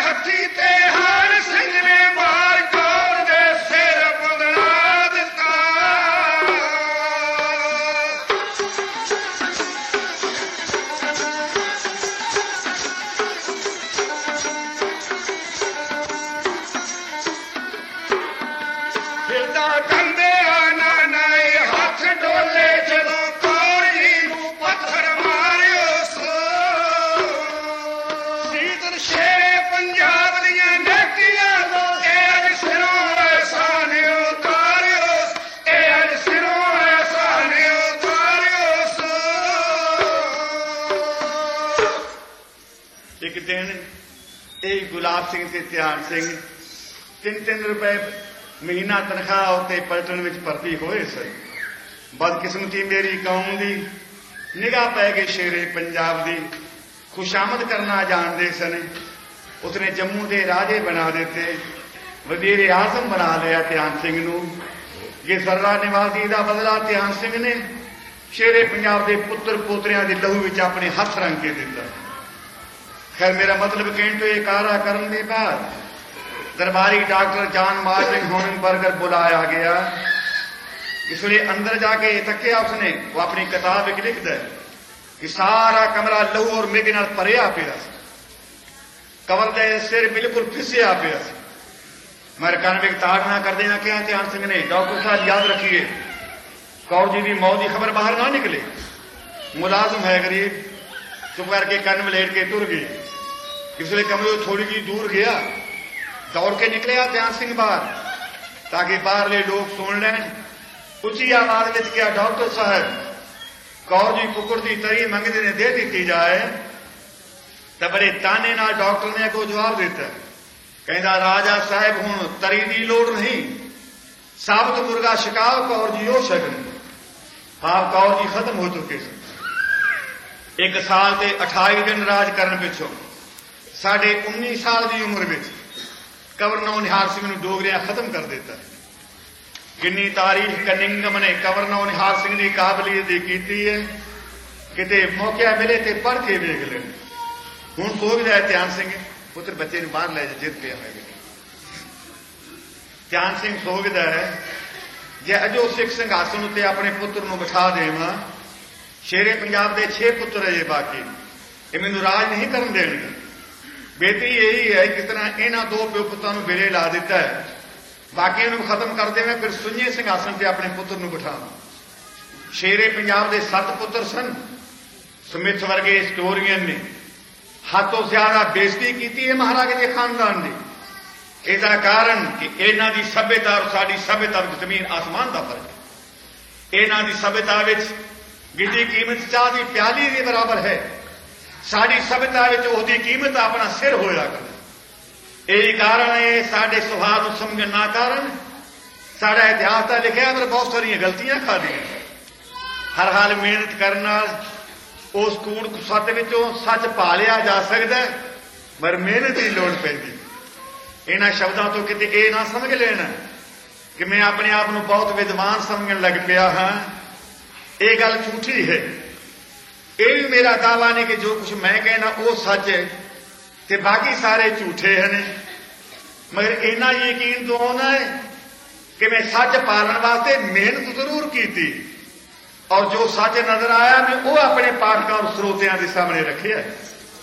ਹਾਥੀ ਤੇ ਹਰ ਸਿੰਘ ਨੇ ਮਾਰ ਕੌਰ ਦੇ ਸਿਰ ਬਦਲਾ ਦਿੱਤਾ। ਫਿਰਦਾ ਕੰਦੇ ਆ ਨਾ ਨਾਏ ਹੱਥ ਡੋਲੇ ਜਦੋਂ ਕੌਰ ਜੀ ਨੂੰ ਪੱਥਰ ਮਾਰਿਓ ਸੋ। ਸੀਤਰ ਸ਼ੇਰੇ ਪੰਜਾਬ ਦੀਆਂ ਨੇਕੀਆਂ ਇਹ ਅੱਜ ਸਿਰੋਂ ਐਸਾਨ ਉਤਾਰਿਓ, ਇਹ ਅੱਜ ਸਿਰੋਂ ਐਸਾਨ ਉਤਾਰਿਓ ਸੋ। ਇੱਕ ਦਿਨ ਇਹ ਗੁਲਾਬ ਸਿੰਘ ਤੇ ਧਿਆਨ ਸਿੰਘ ਤਿੰਨ ਤਿੰਨ ਰੁਪਏ ਮਹੀਨਾ ਤਨਖਾਹ ਉੱਤੇ ਪਲਟਨ ਵਿੱਚ ਭਰਤੀ ਹੋਏ ਸਨ। ਬਦਕਿਸਮਤੀ ਮੇਰੀ ਕੌਮ ਦੀ ਨਿਗਾਹ ਪੈ ਗਈ ਸ਼ੇਰੇ ਪੰਜਾਬ ਦੀ, ਖੁਸ਼ਾਮਦ ਕਰਨਾ ਜਾਣਦੇ ਸਨ। ਉਸਨੇ ਜੰਮੂ ਦੇ ਰਾਜੇ ਬਣਾ ਦਿੱਤੇ, ਵਜ਼ੀਰ ਆਜ਼ਮ ਬਣਾ ਲਿਆ ਧਿਆਨ ਸਿੰਘ ਨੂੰ। ਇਹ ਜ਼ਰਾ ਨਿਵਾਜ਼ੀ ਦਾ ਬਦਲਾ ਧਿਆਨ ਸਿੰਘ ਨੇ ਸ਼ੇਰੇ ਪੰਜਾਬ ਦੇ ਪੁੱਤਰ ਪੋਤਰਿਆਂ ਦੇ ਲਹੂ ਵਿੱਚ ਆਪਣੇ ਹੱਥ ਰੰਗ ਕੇ ਦਿੱਤਾ। ਖੈਰ ਮੇਰਾ ਮਤਲਬ ਕਹਿਣ ਤੋਂ ਇਹ ਕਾਰਾ ਕਰਨ ਦੇ ਬਾਅਦ दरबारी डॉक्टर जॉन मार्टिन होनिंगबर्गर बुलाया गया। इसलिए अंदर जाके तकिया उसने, वो अपनी किताब में लिखता है कि सारा कमरा लहू और मिग नाल भरिया पिया, कवर दे सिर बिल्कुल फिसिया पिया। मैं कान में ताड़ना कर देना क्या ध्यान सिंह ने, डॉक्टर साहब याद रखिए कौर जी की मौत की खबर बाहर ना निकले। मुलाजिम है गरीब, चुप करके कन में लेट के तुर गए। इसलिए कमरे थोड़ी जी दूर गया, दौड़ के निकलिया ध्यान सिंह बाहर ताकि बाहरले लोग सुन लें। उची आवाज में क्या डॉक्टर साहब कौर जी कुकुड़ की तरी मंगते ने दे दी जाए। तो बड़े ताने नाल डॉक्टर ने को जवाब दिता, कहता राजा साहब हुण तरी की लोड़ नहीं, साबत मुर्गा शिकाव कौर जी हो सकन। हाँ कौर जी खत्म हो चुके सन। एक साल के अठाई दिन राज करन पिछों साढ़े उन्नीस साल की उम्र में गवर्नर निहार सिंह ने डोगरिया खत्म कर दिता। किन्नी तारीफ कनिंगम ने गवर्नर निहार सिंह की काबलियत की है, किते मौका मिले तो पढ़ के वेख ले। हुण सोचदा है ध्यान सिंह पुत्र बच्चे ने बाहर लै जा जिद पिया है। ध्यान सिंह सोचदा है जे अजो सिख संघासन उत्ते अपने पुत्र नूं बिठा देवां, शेरे पंजाब के छे पुत्र अजे बाकी, ये मैनूं राज नहीं करन देणगे। बेहतरी यही है किस तरह इन्होंने दो प्यो पुत्रों को बेले ला दिता है, बाकी इन्होंने खत्म कर देवे, फिर सुन्जे सिंघासन से अपने पुत्र को बिठा। शेरे पंजाब के सत्त पुत्र सन। स्मिथ वर्गे हिस्टोरीयन ने हद तो ज्यादा बेइज्जती की है महाराजे के खानदान की। इसका कारण कि इन्हों की सभ्यता और साड़ी सभ्यता में जमीन आसमान का फर्क है। इन्हों की सभ्यता गिटी कीमत चाह की प्याली के बराबर है, साड़ी सभ्यता उसकी कीमत अपना सिर होया कर। यही कारण है साढ़े सुभाव को समझ ना कारण साढ़ा इतिहास का लिखा पर बहुत सारिया गलतियां खा दी। हर हाल मेहनत करना उस कूड़ सत विचों सच पा लिया जा सकता है, पर मेहनत की लोड़ पैंदी। इन्हां शब्दों तो किते यह ना समझ लेना कि मैं अपने आप को बहुत विद्वान समझन लग पिया हाँ, ये गल झूठी है। यह भी मेरा दावा नहीं कि जो कुछ मैं कहना वो सच है ते बाकी सारे झूठे हैं, मगर इन्ना यकीन तो आना है कि मैं सच पालन वास्ते मेहनत जरूर की थी, और जो सच नजर आया मैं वो अपने पाठकों और स्रोतियों के सामने रखे है।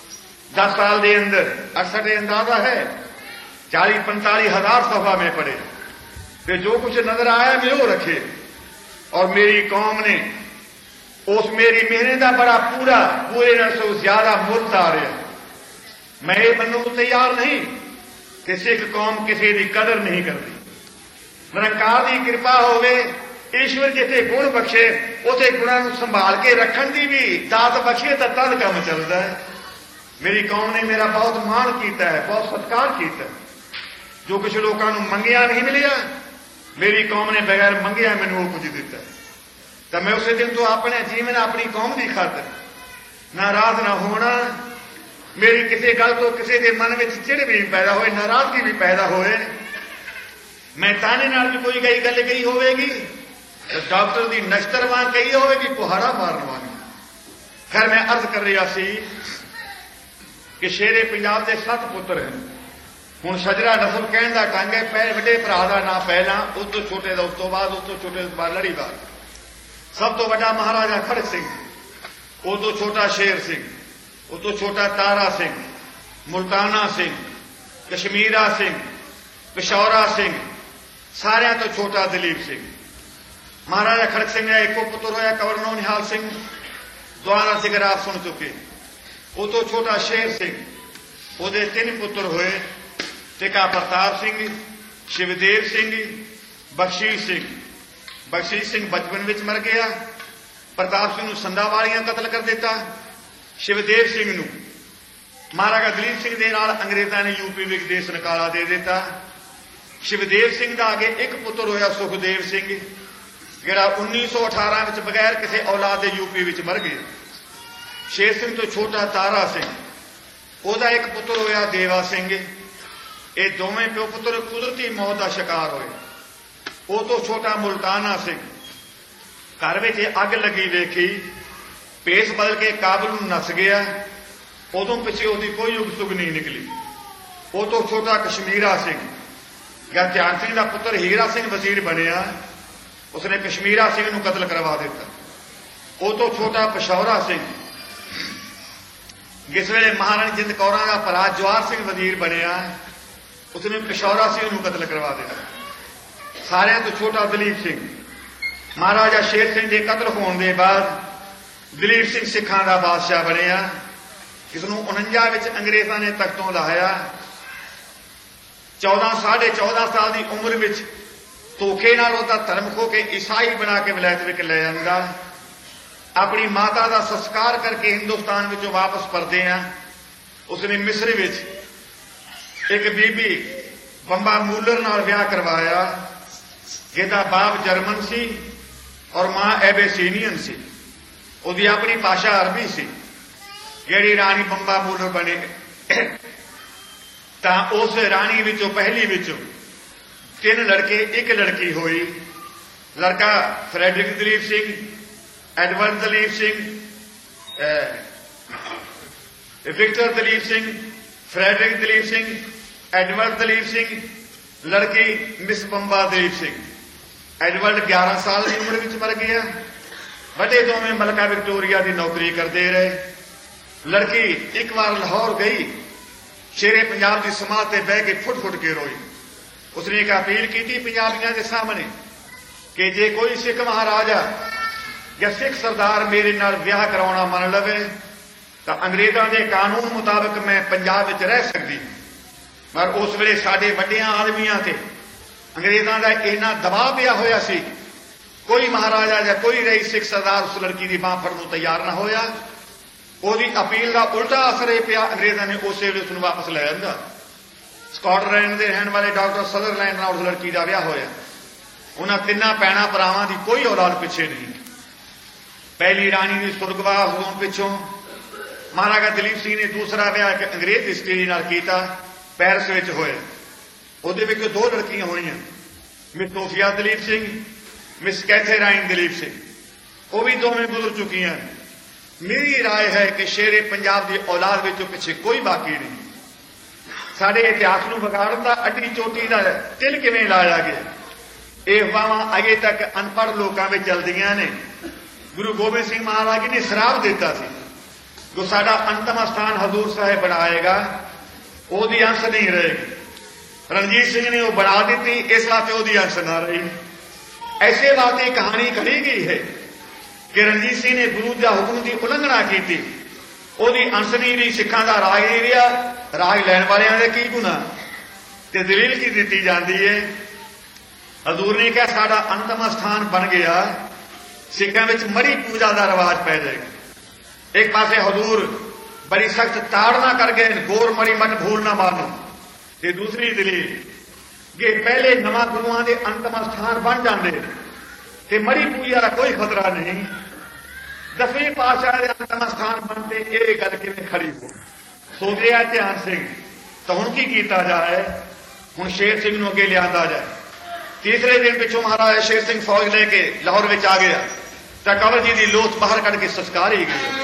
दस साल के अंदर अड़सठ अंदाजा है चालीस पैंतालीस हजार सफा में पढ़े, तो जो कुछ नजर आया मैं वो रखे। और मेरी कौम ने उस मेरी मेहनत का बड़ा पूरा पूरे से ज्यादा मुल आ रहा। मैं ये बनने को तैयार नहीं कि सिख कौम किसी की कदर नहीं करती। निरंकार की कृपा होवे, ईश्वर जिथे गुण बख्शे उसे गुणों को संभाल के रखन की भी दात बख्शे तो तद काम चलता है। मेरी कौम ने मेरा बहुत मान किया है, बहुत सत्कार किया। जो कुछ लोगों को मंगिया नहीं मिलिया, मेरी कौम ने बगैर मंगिया मैनू वो कुछ दिता है। तो मैं उस दिन तो अपने जीवन अपनी कौम की खातर नाराज ना होना। मेरी किसी गल तो किसी के मन में चिड़ भी पैदा होए, नाराजगी भी पैदा होए, मैं ताने नाल भी कोई गई गल कही होगी तो डॉक्टर की नश्तर वांग कही होगी, कुहाड़ा मारन वांग। खैर मैं अर्ज कर रहा सी कि शेरे पंजाब के सत्त पुत्र हैं, ਹੁਣ ਸ਼ਜਰਾ ਨਸਲ ਕਹਿਣ ਦਾ ਢੰਗ ਹੈ, ਪਹਿਲੇ ਵੱਡੇ ਭਰਾ ਦਾ ਨਾਂ ਪਹਿਲਾਂ, ਉਸ ਤੋਂ ਛੋਟੇ ਦਾ ਉਸ ਤੋਂ ਬਾਅਦ, ਉਸ ਤੋਂ ਛੋਟੇ ਤੋਂ ਬਾਅਦ ਲੜੀਵਾਰ। ਸਭ ਤੋਂ ਵੱਡਾ ਮਹਾਰਾਜਾ ਖੜਕ ਸਿੰਘ, ਉਹ ਤੋਂ ਛੋਟਾ ਸ਼ੇਰ ਸਿੰਘ, ਉਹ ਤੋਂ ਛੋਟਾ ਤਾਰਾ ਸਿੰਘ, ਮੁਲਤਾਨਾ ਸਿੰਘ, ਕਸ਼ਮੀਰਾ ਸਿੰਘ, ਪਿਸ਼ੌਰਾ ਸਿੰਘ, ਸਾਰਿਆਂ ਤੋਂ ਛੋਟਾ ਦਲੀਪ ਸਿੰਘ। ਮਹਾਰਾਜਾ ਖੜਕ ਸਿੰਘ ਦਾ ਇੱਕੋ ਪੁੱਤਰ ਹੋਇਆ ਕਵਰਨੋ ਨਿਹਾਲ ਸਿੰਘ, ਦੁਆਰਾ ਜ਼ਿਕਰ ਆਪ ਸੁਣ ਚੁੱਕੇ। ਉਹ ਤੋਂ ਛੋਟਾ ਸ਼ੇਰ ਸਿੰਘ, ਉਹਦੇ ਤਿੰਨ ਪੁੱਤਰ ਹੋਏ, ਟਿਕਾ ਪ੍ਰਤਾਪ ਸਿੰਘ, ਸ਼ਿਵਦੇਵ ਸਿੰਘ, ਬਖਸ਼ੀਸ਼ ਸਿੰਘ। ਬਖਸ਼ੀਸ਼ ਸਿੰਘ ਬਚਪਨ ਵਿੱਚ ਮਰ ਗਿਆ। ਪ੍ਰਤਾਪ ਸਿੰਘ ਨੂੰ ਸੰਧਾਂ ਵਾਲੀਆਂ ਕਤਲ ਕਰ ਦਿੱਤਾ। ਸ਼ਿਵਦੇਵ ਸਿੰਘ ਨੂੰ ਮਹਾਰਾਜਾ ਦਲੀਪ ਸਿੰਘ ਦੇ ਨਾਲ ਅੰਗਰੇਜ਼ਾਂ ਨੇ ਯੂਪੀ ਵਿੱਚ ਦੇਸ਼ ਨਿਕਾਲਾ ਦੇ ਦਿੱਤਾ। ਸ਼ਿਵਦੇਵ ਸਿੰਘ ਦਾ ਅੱਗੇ ਇੱਕ ਪੁੱਤਰ ਹੋਇਆ ਸੁਖਦੇਵ ਸਿੰਘ, ਜਿਹੜਾ ਉੱਨੀ ਸੌ ਅਠਾਰਾਂ ਵਿੱਚ ਬਗੈਰ ਕਿਸੇ ਔਲਾਦ ਦੇ ਯੂਪੀ ਵਿੱਚ ਮਰ ਗਿਆ। ਸ਼ੇਰ ਸਿੰਘ ਤੋਂ ਛੋਟਾ ਤਾਰਾ ਸਿੰਘ, ਉਹਦਾ ਇੱਕ ਪੁੱਤਰ ਹੋਇਆ ਦੇਵਾ ਸਿੰਘ। ਇਹ ਦੋਵੇਂ ਪਿਓ ਪੁੱਤਰ ਕੁਦਰਤੀ ਮੌਤ ਦਾ ਸ਼ਿਕਾਰ ਹੋਏ। ਉਹ ਤੋਂ ਛੋਟਾ ਮੁਲਤਾਨਾ ਸਿੰਘ, ਘਰ ਵਿੱਚ ਅੱਗ ਲੱਗੀ ਵੇਖੀ, ਭੇਸ ਬਦਲ ਕੇ ਕਾਬਲ ਨੂੰ ਨੱਸ ਗਿਆ। ਉਦੋਂ ਪਿੱਛੇ ਉਹਦੀ ਕੋਈ ਉਗਸੁਗ ਨਹੀਂ ਨਿਕਲੀ। ਉਹ ਤੋਂ ਛੋਟਾ ਕਸ਼ਮੀਰਾ ਸਿੰਘ, ਜਦ ਧਿਆਨ ਸਿੰਘ ਦਾ ਪੁੱਤਰ ਹੀਰਾ ਸਿੰਘ ਵਜ਼ੀਰ ਬਣਿਆ, ਉਸਨੇ ਕਸ਼ਮੀਰਾ ਸਿੰਘ ਨੂੰ ਕਤਲ ਕਰਵਾ ਦਿੱਤਾ। ਉਹ ਤੋਂ ਛੋਟਾ ਪਿਸ਼ੌਰਾ ਸਿੰਘ, ਜਿਸ ਵੇਲੇ ਮਹਾਰਾਣੀ ਜਿੰਦ ਕੌਰਾਂ ਦਾ ਭਰਾ ਜਵਾਹਰ ਸਿੰਘ ਵਜ਼ੀਰ ਬਣਿਆ, ਉਸਨੇ ਪਿਸ਼ੌਰਾ ਸਿੰਘ ਨੂੰ ਕਤਲ ਕਰਵਾ ਦਿੱਤਾ। ਸਾਰਿਆਂ ਤੋਂ ਛੋਟਾ ਦਲੀਪ ਸਿੰਘ। ਮਹਾਰਾਜਾ ਸ਼ੇਰ ਸਿੰਘ ਦੇ ਕਤਲ ਹੋਣ ਦੇ ਬਾਅਦ ਦਲੀਪ ਸਿੰਘ ਸਿੱਖਾਂ ਦਾ ਬਾਦਸ਼ਾਹ ਬਣਿਆ, ਜਿਸ ਨੂੰ ਉਣੰਜਾ ਵਿੱਚ ਅੰਗਰੇਜ਼ਾਂ ਨੇ ਤਖਤੋਂ ਲਾਹਿਆ। ਚੌਦਾਂ ਸਾਢੇ ਚੌਦਾਂ ਸਾਲ ਦੀ ਉਮਰ ਵਿੱਚ ਧੋਖੇ ਨਾਲ ਉਹਦਾ ਧਰਮ ਖੋ ਕੇ ਈਸਾਈ ਬਣਾ ਕੇ ਵਿਲਾਇਤ ਵਿੱਚ ਲੈ ਜਾਂਦਾ। ਆਪਣੀ ਮਾਤਾ ਦਾ ਸੰਸਕਾਰ ਕਰਕੇ ਹਿੰਦੁਸਤਾਨ ਵਿੱਚੋਂ ਵਾਪਸ ਪਰਦੇ ਆ, ਉਸਨੇ ਮਿਸਰ ਵਿੱਚ ਇੱਕ ਬੀਬੀ ਬੰਬਾ ਮੂਲਰ ਨਾਲ ਵਿਆਹ ਕਰਵਾਇਆ, ਜਿਹਦਾ ਬਾਪ ਜਰਮਨ ਸੀ ਔਰ ਮਾਂ ਐਬੇਸੀਨੀਅਨ ਸੀ। ਉਹਦੀ ਆਪਣੀ ਭਾਸ਼ਾ ਅਰਬੀ ਸੀ। ਜਿਹੜੀ ਰਾਣੀ ਬੰਬਾ ਮੂਲਰ ਬਣੇ ਤਾਂ ਉਸ ਰਾਣੀ ਵਿੱਚੋਂ ਪਹਿਲੀ ਵਿੱਚੋਂ ਤਿੰਨ ਲੜਕੇ ਇੱਕ ਲੜਕੀ ਹੋਈ। ਲੜਕਾ Frederick Duleep Singh, Edward Duleep Singh, Victor Duleep Singh, Frederick Duleep Singh, Edward Duleep Singh. ਲੜਕੀ ਮਿਸ ਬੰਬਾ ਦਲੀਪ ਸਿੰਘ। ਐਡਵਰਡ ਗਿਆਰਾਂ ਸਾਲ ਦੀ ਉਮਰ ਵਿੱਚ ਮਰ ਗਿਆ। ਵੱਡੇ ਦੋਵੇਂ ਮਲਕਾ ਵਿਕਟੋਰੀਆ ਦੀ ਨੌਕਰੀ ਕਰਦੇ ਰਹੇ। ਲੜਕੀ ਇੱਕ ਵਾਰ ਲਾਹੌਰ ਗਈ, ਸ਼ੇਰੇ ਪੰਜਾਬ ਦੀ ਸਮਾਧ ਤੇ ਬਹਿ ਕੇ ਫੁੱਟ ਫੁੱਟ ਕੇ ਰੋਈ। ਉਸਨੇ ਇੱਕ ਅਪੀਲ ਕੀਤੀ ਪੰਜਾਬੀਆਂ ਦੇ ਸਾਹਮਣੇ ਕਿ ਜੇ ਕੋਈ ਸਿੱਖ ਮਹਾਰਾਜਾ ਜਾਂ ਸਿੱਖ ਸਰਦਾਰ ਮੇਰੇ ਨਾਲ ਵਿਆਹ ਕਰਾਉਣਾ ਮੰਨ ਲਵੇ ਤਾਂ ਅੰਗਰੇਜ਼ਾਂ ਦੇ ਕਾਨੂੰਨ ਮੁਤਾਬਕ ਮੈਂ ਪੰਜਾਬ ਵਿੱਚ ਰਹਿ ਸਕਦੀ। ਪਰ ਉਸ ਵੇਲੇ ਸਾਡੇ ਵੱਡਿਆਂ ਆਦਮੀਆਂ ਤੇ ਅੰਗਰੇਜ਼ਾਂ ਦਾ ਇੰਨਾ ਦਬਾਅ ਪਿਆ ਹੋਇਆ ਸੀ, ਕੋਈ ਮਹਾਰਾਜਾ ਜਾਂ ਕੋਈ ਰਈਸ ਸਿੱਖ ਸਰਦਾਰ ਉਸ ਲੜਕੀ ਦੀ ਬਾਂਹ ਫੜਨ ਨੂੰ ਤਿਆਰ ਨਾ ਹੋਇਆ। ਉਹਦੀ ਅਪੀਲ ਦਾ ਉਲਟਾ ਅਸਰ ਇਹ ਪਿਆ, ਅੰਗਰੇਜ਼ਾਂ ਨੇ ਉਸੇ ਵੇਲੇ ਉਸ ਨੂੰ ਵਾਪਸ ਲੈ ਜਾਂਦਾ। ਸਕਾਟਲੈਂਡ ਦੇ ਰਹਿਣ ਵਾਲੇ ਡਾਕਟਰ ਸਦਰਲੈਂਡ ਨਾਲ ਉਸ ਲੜਕੀ ਦਾ ਵਿਆਹ ਹੋਇਆ। ਉਹਨਾਂ ਤਿੰਨਾਂ ਭੈਣਾਂ ਭਰਾਵਾਂ ਦੀ ਕੋਈ ਔਲਾਦ ਪਿੱਛੇ ਨਹੀਂ। ਪਹਿਲੀ ਰਾਣੀ ਦੀ ਸੁਰਗਵਾਸ ਹੋਣ ਪਿੱਛੋਂ ਮਹਾਰਾਜਾ ਦਲੀਪ ਸਿੰਘ ਨੇ ਦੂਸਰਾ ਵਿਆਹ ਇੱਕ ਅੰਗਰੇਜ਼ ਇਸਤਰੀ ਨਾਲ ਕੀਤਾ, ਪੈਰਿਸ ਵਿੱਚ ਹੋਇਆ। ਉਹਦੇ ਵਿੱਚ ਦੋ ਲੜਕੀਆਂ ਹੋਈਆਂ, miss Sophia Duleep Singh, miss Catherine Duleep Singh. ਉਹ ਵੀ ਦੋਵੇਂ ਗੁਜ਼ਰ ਚੁੱਕੀਆਂ। ਮੇਰੀ ਰਾਏ ਹੈ ਕਿ ਸ਼ੇਰੇ ਪੰਜਾਬ ਦੀ ਔਲਾਦ ਵਿੱਚੋਂ ਪਿੱਛੇ ਕੋਈ ਬਾਕੀ ਨਹੀਂ। ਸਾਡੇ ਇਤਿਹਾਸ ਨੂੰ ਵਿਗਾੜਨ ਦਾ ਅੱਡੀ ਚੋਟੀ ਦਾ ਤਿਲ ਕਿਵੇਂ ਲਾਇਆ ਗਿਆ, ਇਹ ਅਫਵਾਹਾਂ ਅਜੇ ਤੱਕ ਅਨਪੜ੍ਹ ਲੋਕਾਂ ਵਿੱਚ ਚੱਲਦੀਆਂ ਨੇ। ਗੁਰੂ ਗੋਬਿੰਦ ਸਿੰਘ ਮਹਾਰਾਜ ਜੀ ਨੇ ਸ਼ਰਾਪ ਦਿੱਤਾ ਸੀ, ਜੋ ਸਾਡਾ ਅੰਤਮ ਸਥਾਨ ਹਜ਼ੂਰ ਸਾਹਿਬ ਬਣਾਏਗਾ, ਉਹਦੀ ਅੰਸ਼ ਨਹੀਂ ਰਹੇਗੀ। ਰਣਜੀਤ ਸਿੰਘ ਨੇ ਉਹ ਬਣਾ ਦਿੱਤੀ, ਇਸ ਵਾਸਤੇ ਉਹਦੀ ਅੰਸ਼ ਨਾ ਰਹੀ। ਐਸੇ ਵਾਸਤੇ ਕਹਾਣੀ ਕਹੀ ਗਈ ਹੈ ਕਿ ਰਣਜੀਤ ਸਿੰਘ ਨੇ ਗੁਰੂ ਦਾ ਹੁਕਮ ਦੀ ਉਲੰਘਣਾ ਕੀਤੀ, ਉਹਦੀ ਅੰਸ਼ ਨਹੀਂ ਰਹੀ, ਸਿੱਖਾਂ ਦਾ ਰਾਜ ਨਹੀਂ ਰਿਹਾ। ਰਾਜ ਲੈਣ ਵਾਲਿਆਂ ਦੇ ਕੀ ਗੁਨਾਹ ਤੇ ਦਲੀਲ ਕੀ ਦਿੱਤੀ ਜਾਂਦੀ ਹੈ। ਹਜ਼ੂਰ ਨੇ ਕਿਹਾ ਸਾਡਾ ਅੰਤਮ ਸਥਾਨ ਬਣ ਗਿਆ, ਸਿੱਖਾਂ ਵਿੱਚ ਮੜੀ ਪੂਜਾ ਦਾ ਰਿਵਾਜ ਪੈ ਜਾਏਗਾ। ਇੱਕ ਪਾਸੇ ਹਜ਼ੂਰ ਬੜੀ ਸਖਤ ਤਾੜਨਾ ਕਰ ਗਏ, ਗੋਰ ਮਰੀ ਮਨ ਭੂਲ ਨਾ ਮਾਰੋ, ਤੇ ਦੂਸਰੀ ਦਲੀਲ ਕਿ ਪਹਿਲੇ ਨਵਾਂ ਗੁਰੂਆਂ ਦੇ ਅੰਤਮ ਸਥਾਨ ਬਣ ਜਾਂਦੇ ਤੇ ਮੜੀ ਪੂਜਾ ਦਾ ਕੋਈ ਖਤਰਾ ਨਹੀਂ। ਦਸਵੇਂ ਪਾਤਸ਼ਾਹ ਦੇ ਅੰਤਮ ਸਥਾਨ ਬਣਦੇ, ਇਹ ਗੱਲ ਕਿਵੇਂ ਖੜੀ ਹੋ ਸੋਚਿਆ ਧਿਆਨ ਸਿੰਘ। ਤਾਂ ਹੁਣ ਕੀ ਕੀਤਾ ਜਾਏ? ਹੁਣ ਸ਼ੇਰ ਸਿੰਘ ਨੂੰ ਅੱਗੇ ਲਿਆਂਦਾ ਜਾਏ। ਤੀਸਰੇ ਦਿਨ ਪਿੱਛੋਂ ਮਹਾਰਾਜਾ ਸ਼ੇਰ ਸਿੰਘ ਫੌਜ ਲੈ ਕੇ ਲਾਹੌਰ ਵਿੱਚ ਆ ਗਿਆ ਤਾਂ ਕੰਵਰ ਜੀ ਦੀ ਲੋਥ ਬਾਹਰ ਕੱਢ ਕੇ ਸੰਸਕਾਰ ਹੀ ਗਈ।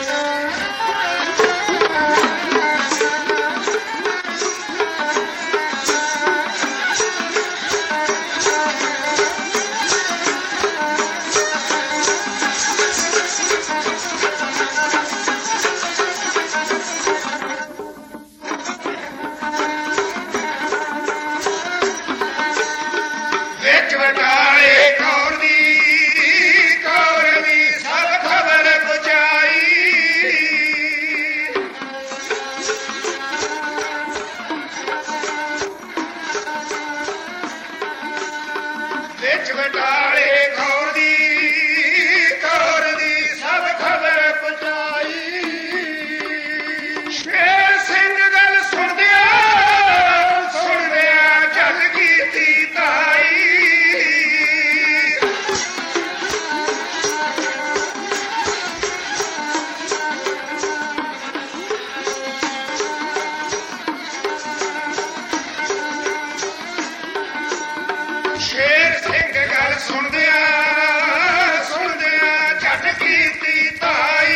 ਬਟਾਲੇ ਕੌਰ ਦੀ ਕੌਰ ਦੀ ਸਭ ਖਬਰ ਪਹੁੰਚਾਈ। ਸ਼ੇਰ ਸਿੰਘ ਗੱਲ ਸੁਣਦਿਆਂ ਸੁਣਦਿਆਂ ਜੱਗ ਕੀਤੀ ਤਾਈ। ਸ਼ੇਰ ਸਿੰਘ ਗੱਲ ਸੁਣਦਿਆਂ ਸੁਣਦਿਆਂ ਝੱਟ ਕੀਤੀ ਤਾਈ।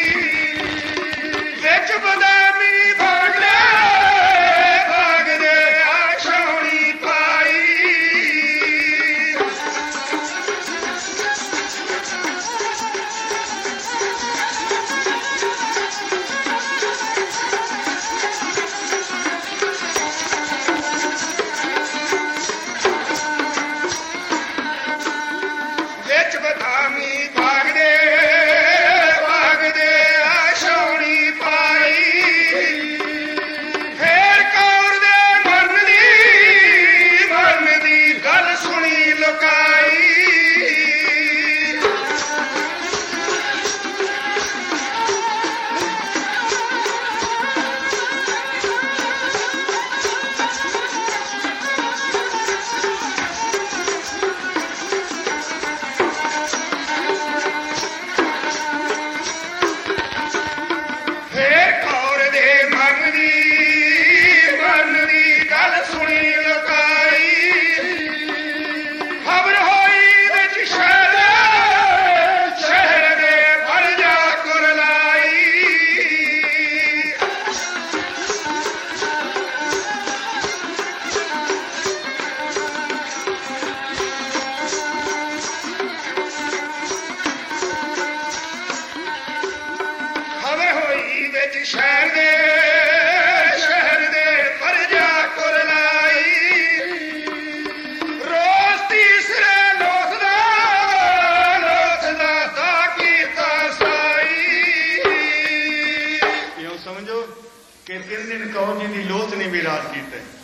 ਵਿੱਚ ਬਦਾਮੀ ਭਾਗਦੇ ਭਾਗਦੇ ਆਛਾਉਣੀ ਪਾਈ। ਵਿੱਚ ਬਦਾਮੀ ਭਾਗਦੇ ਭਾਗਦੇ ਆਛਾਉਣੀ ਪਾਈ। ਫੇਰ ਕੌਰ ਦੇ ਮਰਨ ਦੀ ਮਰਨ ਦੀ ਗੱਲ ਸੁਣੀ ਲੁਕਾਈ। ਫੇਰ ਕੌਰ ਦੇ ਮਰਨ ਦੀ ਮਰਨ ਦੀ ਗੱਲ ਸੁਣੀ ਲੁਕਾਈ। ਖਬਰ ਹੋਈ ਵਿੱਚ ਸ਼ਹਿਰ ਸ਼ਹਿਰ ਦੇ ਫਰਜਾ ਕੁਰਲਾਈ। ਖਬਰ ਹੋਈ ਵਿੱਚ ਸ਼ਹਿਰ ਦੇ ਸ਼ਹਿਰ ਦੇ ਫਰਜਾ ਕੁਰਲਾਈ। ਰੋਜ਼ ਤੀਸਰੇ ਲੋਥਦਾ ਲੋਥਦਾ ਦਾ ਕੀਤਾ ਸਾਈ। ਇਉਂ ਸਮਝੋ ਕਿ ਤਿੰਨ ਦਿਨ ਕੌਰ ਜੀ ਦੀ ਲੋਥ ਨੇ ਵੀ ਰਾਜ ਕੀਤਾ।